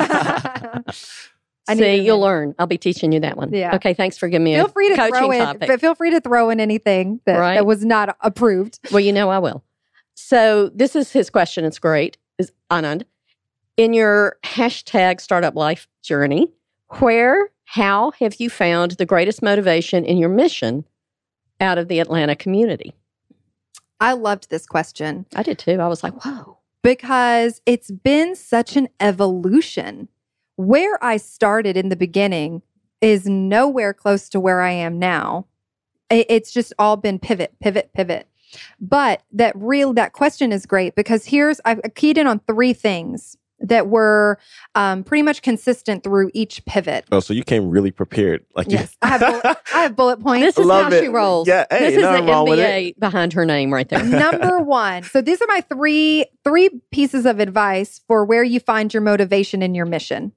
I see, needed you'll it. learn. I'll be teaching you that one. Yeah. Okay, thanks for giving me Feel a free to coaching throw in. topic. Feel free to throw in anything that, Right. that was not approved. Well, I will. So this is his question. It's great. Is Anand, in your hashtag startup life journey, how have you found the greatest motivation in your mission out of the Atlanta community? I loved this question I did too. I was like, whoa. because it's been such an evolution. Where I started in the beginning is nowhere close to where I am now. It's just all been pivot. But that question is great because I've keyed in on 3 things that were pretty much consistent through each pivot. Oh, so you came really prepared. Like, Yes, I have bullet points. This is Love how it. she rolls. Yeah, hey, this is the nothing wrong with MBA behind her name right there. Number 1. So these are my three pieces of advice for where you find your motivation in your mission.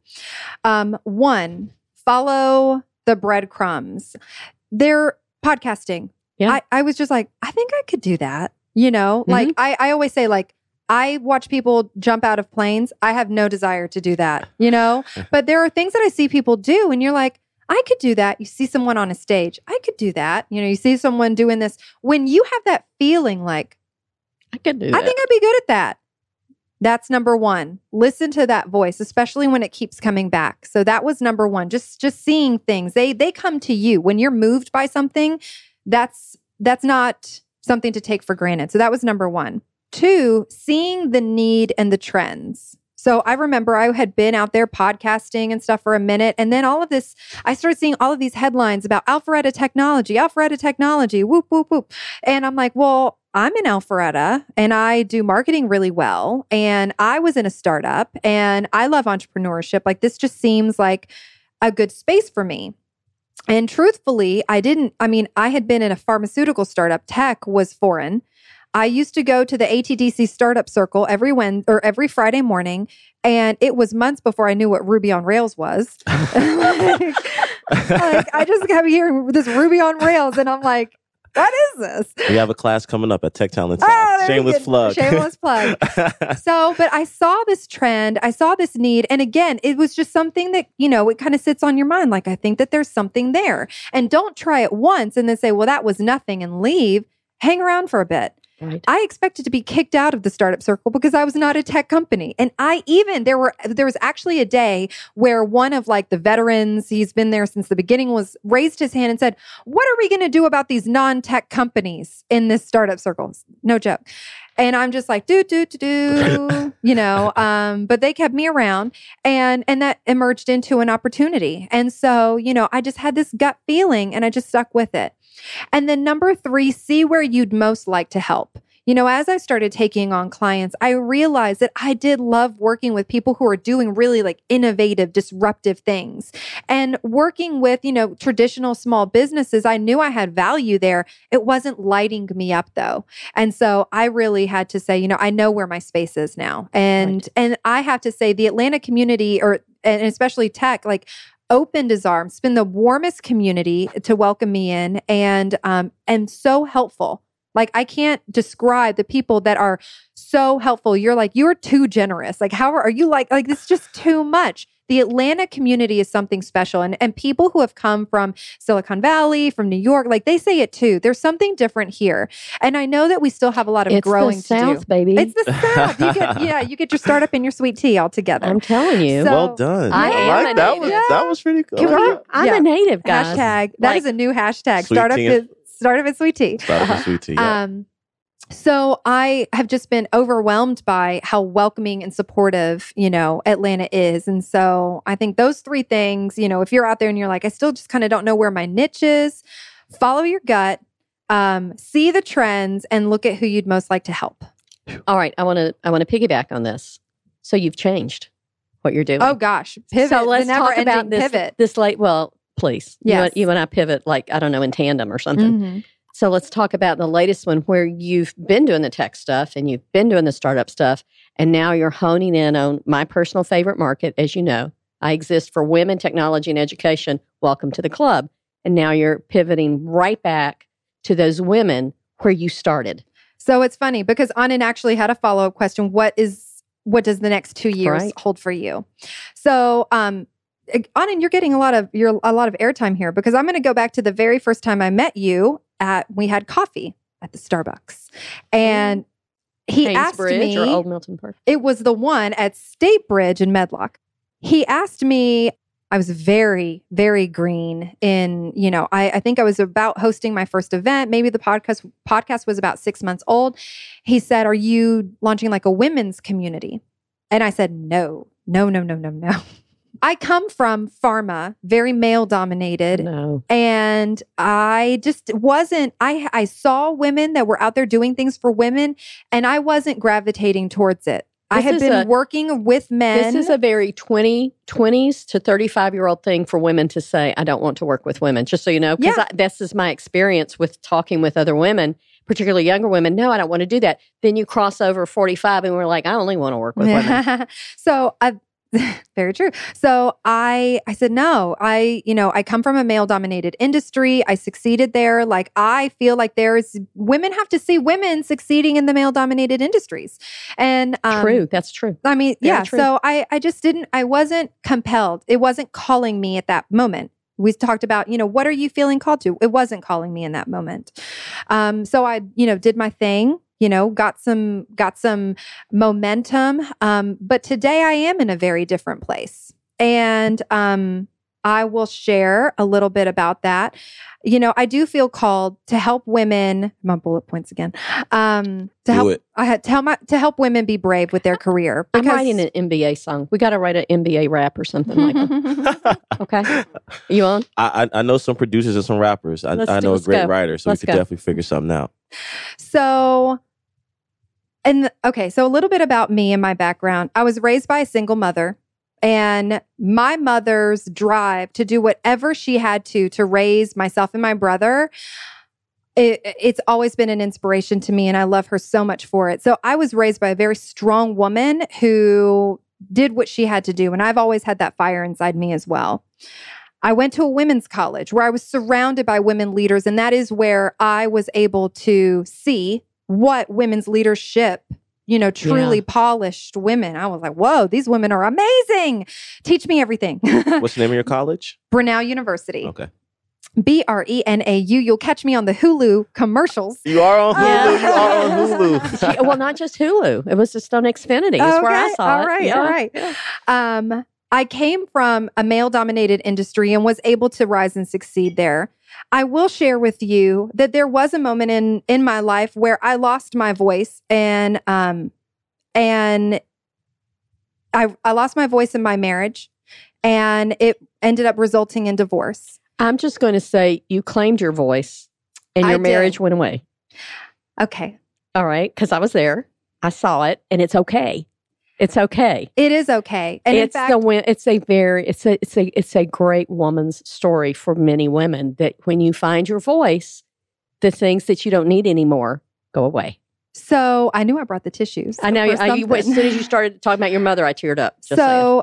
1, follow the breadcrumbs. They're podcasting. Yeah. I was just like, I think I could do that. Like I always say, like, I watch people jump out of planes. I have no desire to do that, but there are things that I see people do and you're like, I could do that. You see someone on a stage. I could do that. You see someone doing this. When you have that feeling like, I could do I that. think I'd be good at that. That's number 1. Listen to that voice, especially when it keeps coming back. So that was number 1. Just seeing things. They come to you when you're moved by something. That's not something to take for granted. So that was number 1. 2, seeing the need and the trends. So I remember I had been out there podcasting and stuff for a minute. And then all of this, I started seeing all of these headlines about Alpharetta technology, whoop, whoop, whoop. And I'm like, well, I'm in Alpharetta and I do marketing really well. And I was in a startup and I love entrepreneurship. Like this just seems like a good space for me. And truthfully, I had been in a pharmaceutical startup. Tech was foreign. I used to go to the ATDC Startup Circle every Friday morning, and it was months before I knew what Ruby on Rails was. like, I just kept hearing this Ruby on Rails, and I'm like, what is this? We have a class coming up at Tech Talent South. Shameless plug. Shameless plug. But I saw this trend. I saw this need. And again, it was just something that, it kind of sits on your mind. Like, I think that there's something there. And don't try it once and then say, well, that was nothing and leave. Hang around for a bit. Right. I expected to be kicked out of the startup circle because I was not a tech company. And there was actually a day where one of like the veterans, he's been there since the beginning, raised his hand and said, what are we going to do about these non-tech companies in this startup circle? No joke. And I'm just like, but they kept me around and that emerged into an opportunity. And so, I just had this gut feeling and I just stuck with it. And then number 3, see where you'd most like to help. As I started taking on clients, I realized that I did love working with people who are doing really like innovative, disruptive things. And working with, traditional small businesses, I knew I had value there. It wasn't lighting me up though. And so I really had to say, I know where my space is now. And I have to say the Atlanta community and especially tech, like opened his arms, it's been the warmest community to welcome me in and so helpful. Like, I can't describe the people that are so helpful. You're like, you're too generous. Like, how are you like this is just too much. The Atlanta community is something special. And people who have come from Silicon Valley, from New York, like they say it too. There's something different here. And I know that we still have a lot of growing to do. It's the South, baby. It's the South. You get your startup and your sweet tea all together. I'm telling you. So, well done. I am like a that. native. That was pretty cool. I'm a native, guys. Hashtag. That is a new hashtag. Startup is sweet tea. Startup is sweet tea. Yeah. So I have just been overwhelmed by how welcoming and supportive, Atlanta is. And so I think those 3 things, if you're out there and you're like, I still just kind of don't know where my niche is, follow your gut, see the trends and look at who you'd most like to help. All right. I want to piggyback on this. So you've changed what you're doing. Oh gosh. Pivot. So let's talk about this pivot. Well, please. Yes. You and I pivot like, I don't know, in tandem or something. Mm-hmm. So let's talk about the latest one where you've been doing the tech stuff and you've been doing the startup stuff. And now you're honing in on my personal favorite market. As you know, I exist for women, technology, and education. Welcome to the club. And now you're pivoting right back to those women where you started. So it's funny because Anand actually had a follow-up question. What does the next 2 years hold for you? So, Anand, you're getting a lot of airtime here because I'm going to go back to the very first time I met you. We had coffee at the Starbucks, and he asked me, or Old Milton Park. It was the one at State Bridge in Medlock. He asked me. I was very, very green in. I think I was about hosting my first event. Maybe the podcast was about 6 months old. He said, "Are you launching like a women's community?" And I said, "No. I come from pharma, very male dominated. No. And I just wasn't, I saw women that were out there doing things for women and I wasn't gravitating towards it. I had been working with men. This is a very 20s to 35-year-old thing for women to say, I don't want to work with women, just so you know. Because this is my experience with talking with other women, particularly younger women. No, I don't want to do that. Then you cross over 45 and we're like, I only want to work with women. So very true. So I said, no, I come from a male dominated industry. I succeeded there. Like, I feel like women have to see women succeeding in the male dominated industries. And, true. That's true. I mean, Very true. So I wasn't compelled. It wasn't calling me at that moment. We talked about, what are you feeling called to? It wasn't calling me in that moment. So I, did my thing. Got some momentum. But today I am in a very different place. And I will share a little bit about that. I do feel called to help women, my bullet points again, to help women be brave with their career. I'm writing an NBA song. We got to write an NBA rap or something like that. Okay. You on? I know some producers and some rappers. I know a great writer, so we could definitely figure something out. So a little bit about me and my background. I was raised by a single mother, and my mother's drive to do whatever she had to raise myself and my brother, it's always been an inspiration to me, and I love her so much for it. So I was raised by a very strong woman who did what she had to do, and I've always had that fire inside me as well. I went to a women's college where I was surrounded by women leaders, and that is where I was able to see what women's leadership, truly polished women. I was like, whoa, these women are amazing. Teach me everything. What's the name of your college? Brunel University. Okay. BRENAU. You'll catch me on the Hulu commercials. You are on Hulu. You are on Hulu. Well, not just Hulu. It was just on Xfinity. That's where I saw it. All right. Yeah. I came from a male-dominated industry and was able to rise and succeed there. I will share with you that there was a moment in my life where I lost my voice, and I lost my voice in my marriage, and it ended up resulting in divorce. I'm just going to say you claimed your voice and your marriage went away. Okay. All right. Because I was there. I saw it, and it's okay. It's okay. It is okay. And it's a great woman's story for many women, that when you find your voice, the things that you don't need anymore go away. So I knew I brought the tissues. I know. As soon as you started talking about your mother, I teared up. So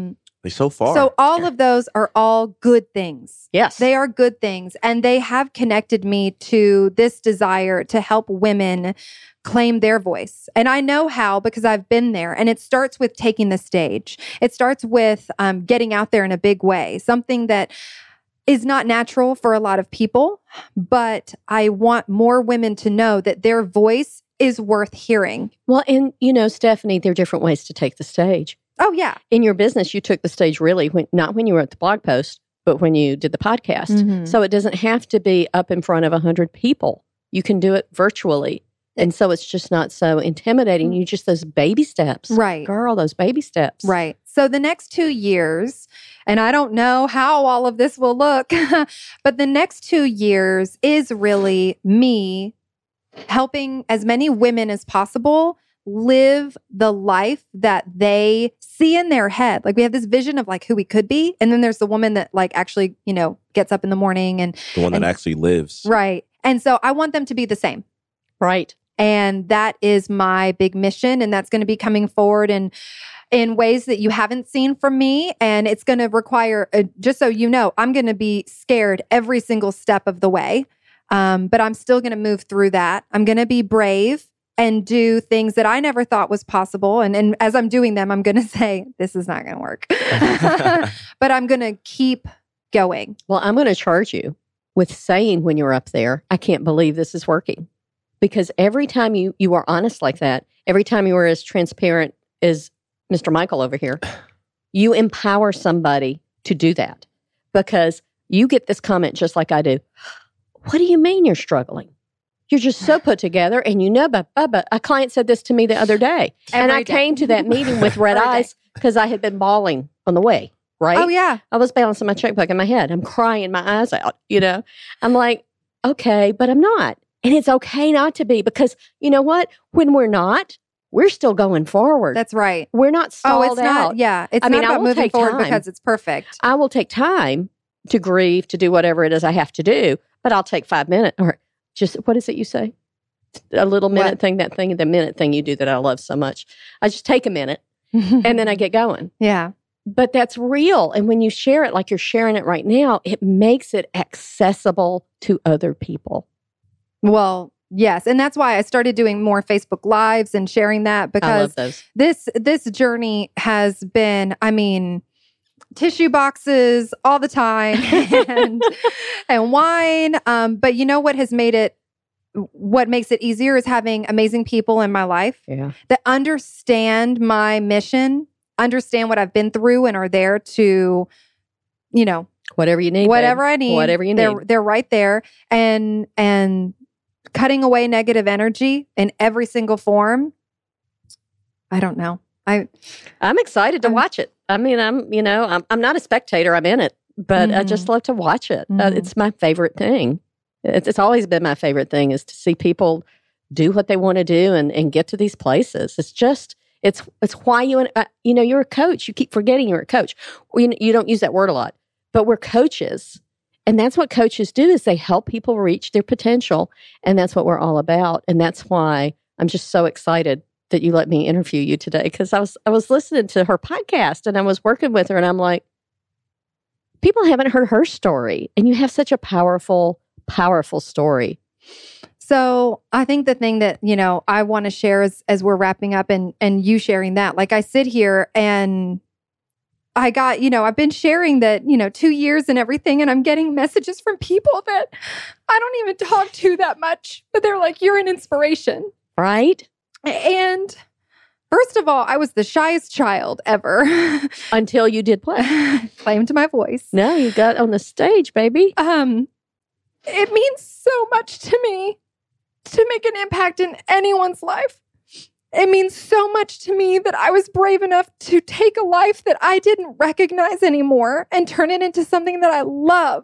all of those are all good things. Yes. They are good things. And they have connected me to this desire to help women claim their voice. And I know how, because I've been there. And it starts with taking the stage. It starts with getting out there in a big way, something that is not natural for a lot of people. But I want more women to know that their voice is worth hearing. Well, and Stephanie, there are different ways to take the stage. Oh, yeah. In your business, you took the stage really, not when you wrote the blog post, but when you did the podcast. Mm-hmm. So it doesn't have to be up in front of 100 people. You can do it virtually. And so it's just not so intimidating. You just those baby steps. Right. Girl, those baby steps. Right. So the next 2 years, and I don't know how all of this will look, but the next 2 years is really me helping as many women as possible live the life that they see in their head. Like, we have this vision of like who we could be. And then there's the woman that like actually, gets up in the morning and the one that actually lives. Right. And so I want them to be the same. Right. And that is my big mission. And that's going to be coming forward in ways that you haven't seen from me. And it's going to require, just so you know, I'm going to be scared every single step of the way. But I'm still going to move through that. I'm going to be brave and do things that I never thought was possible. And as I'm doing them, I'm going to say, this is not going to work. But I'm going to keep going. Well, I'm going to charge you with saying when you're up there, I can't believe this is working. Because every time you are honest like that, every time you are as transparent as Mr. Michael over here, you empower somebody to do that. Because you get this comment just like I do. What do you mean you're struggling? You're just so put together, and but a client said this to me the other day. And I came to that meeting with red eyes because I had been bawling on the way, right? Oh, yeah. I was balancing my checkbook in my head. I'm crying my eyes out, I'm like, okay, but I'm not. And it's okay not to be, because you know what? When we're not, we're still going forward. That's right. We're not stalled out. Not, yeah. It's not about moving forward because it's perfect. I will take time to grieve, to do whatever it is I have to do, but I'll take 5 minutes or just, what is it you say? A little minute thing, the minute thing you do that I love so much. I just take a minute and then I get going. Yeah. But that's real. And when you share it like you're sharing it right now, it makes it accessible to other people. Well, yes. And that's why I started doing more Facebook Lives and sharing that, because this journey has been, tissue boxes all the time and wine. But you know what has made it, what makes it easier is having amazing people in my life that understand my mission, understand what I've been through, and are there to, whatever you need, whatever I need, whatever you need. They're right there. And cutting away negative energy in every single form. I don't know. I'm excited to watch it. I'm not a spectator. I'm in it, but I just love to watch it. It's my favorite thing. It's always been my favorite thing, is to see people do what they want to do and get to these places. It's why you're a coach. You keep forgetting you're a coach. You don't use that word a lot, but we're coaches. And that's what coaches do, is they help people reach their potential. And that's what we're all about. And that's why I'm just so excited that you let me interview you today, because I was listening to her podcast and I was working with her, and I'm like, people haven't heard her story, and you have such a powerful, powerful story. So I think the thing that, I want to share as we're wrapping up and you sharing that, like I sit here and I got, I've been sharing that, 2 years and everything, and I'm getting messages from people that I don't even talk to that much, but they're like, you're an inspiration. Right? And first of all, I was the shyest child ever. Until you did play. Claimed my voice. Now you got on the stage, baby. It means so much to me to make an impact in anyone's life. It means so much to me that I was brave enough to take a life that I didn't recognize anymore and turn it into something that I love.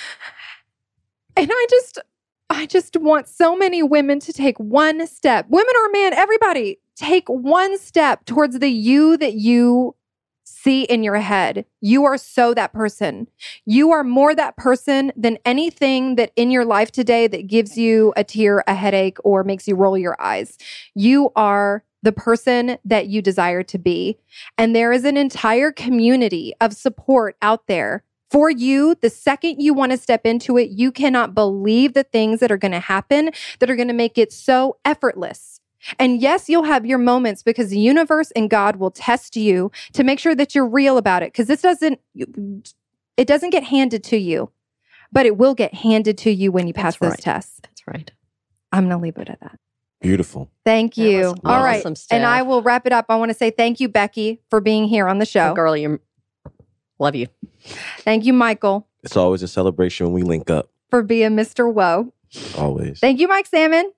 And I just want so many women to take one step, women or men, everybody, take one step towards the you that you see in your head. You are so that person. You are more that person than anything that in your life today that gives you a tear, a headache, or makes you roll your eyes. You are the person that you desire to be. And there is an entire community of support out there for you. The second you want to step into it, you cannot believe the things that are going to happen that are going to make it so effortless. And yes, you'll have your moments because the universe and God will test you to make sure that you're real about it. Because it doesn't get handed to you, but it will get handed to you when you pass those tests. That's right. I'm going to leave it at that. Beautiful. Thank you. All right. Awesome, and I will wrap it up. I want to say thank you, Becky, for being here on the show. Oh, girlie, love you. Thank you, Michael. It's always a celebration when we link up. For being Mr. Woe. Always. Thank you, Mike Salmon.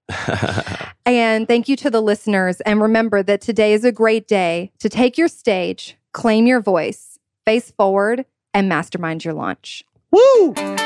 And thank you to the listeners. And remember that today is a great day to take your stage, claim your voice, face forward, and mastermind your launch. Woo!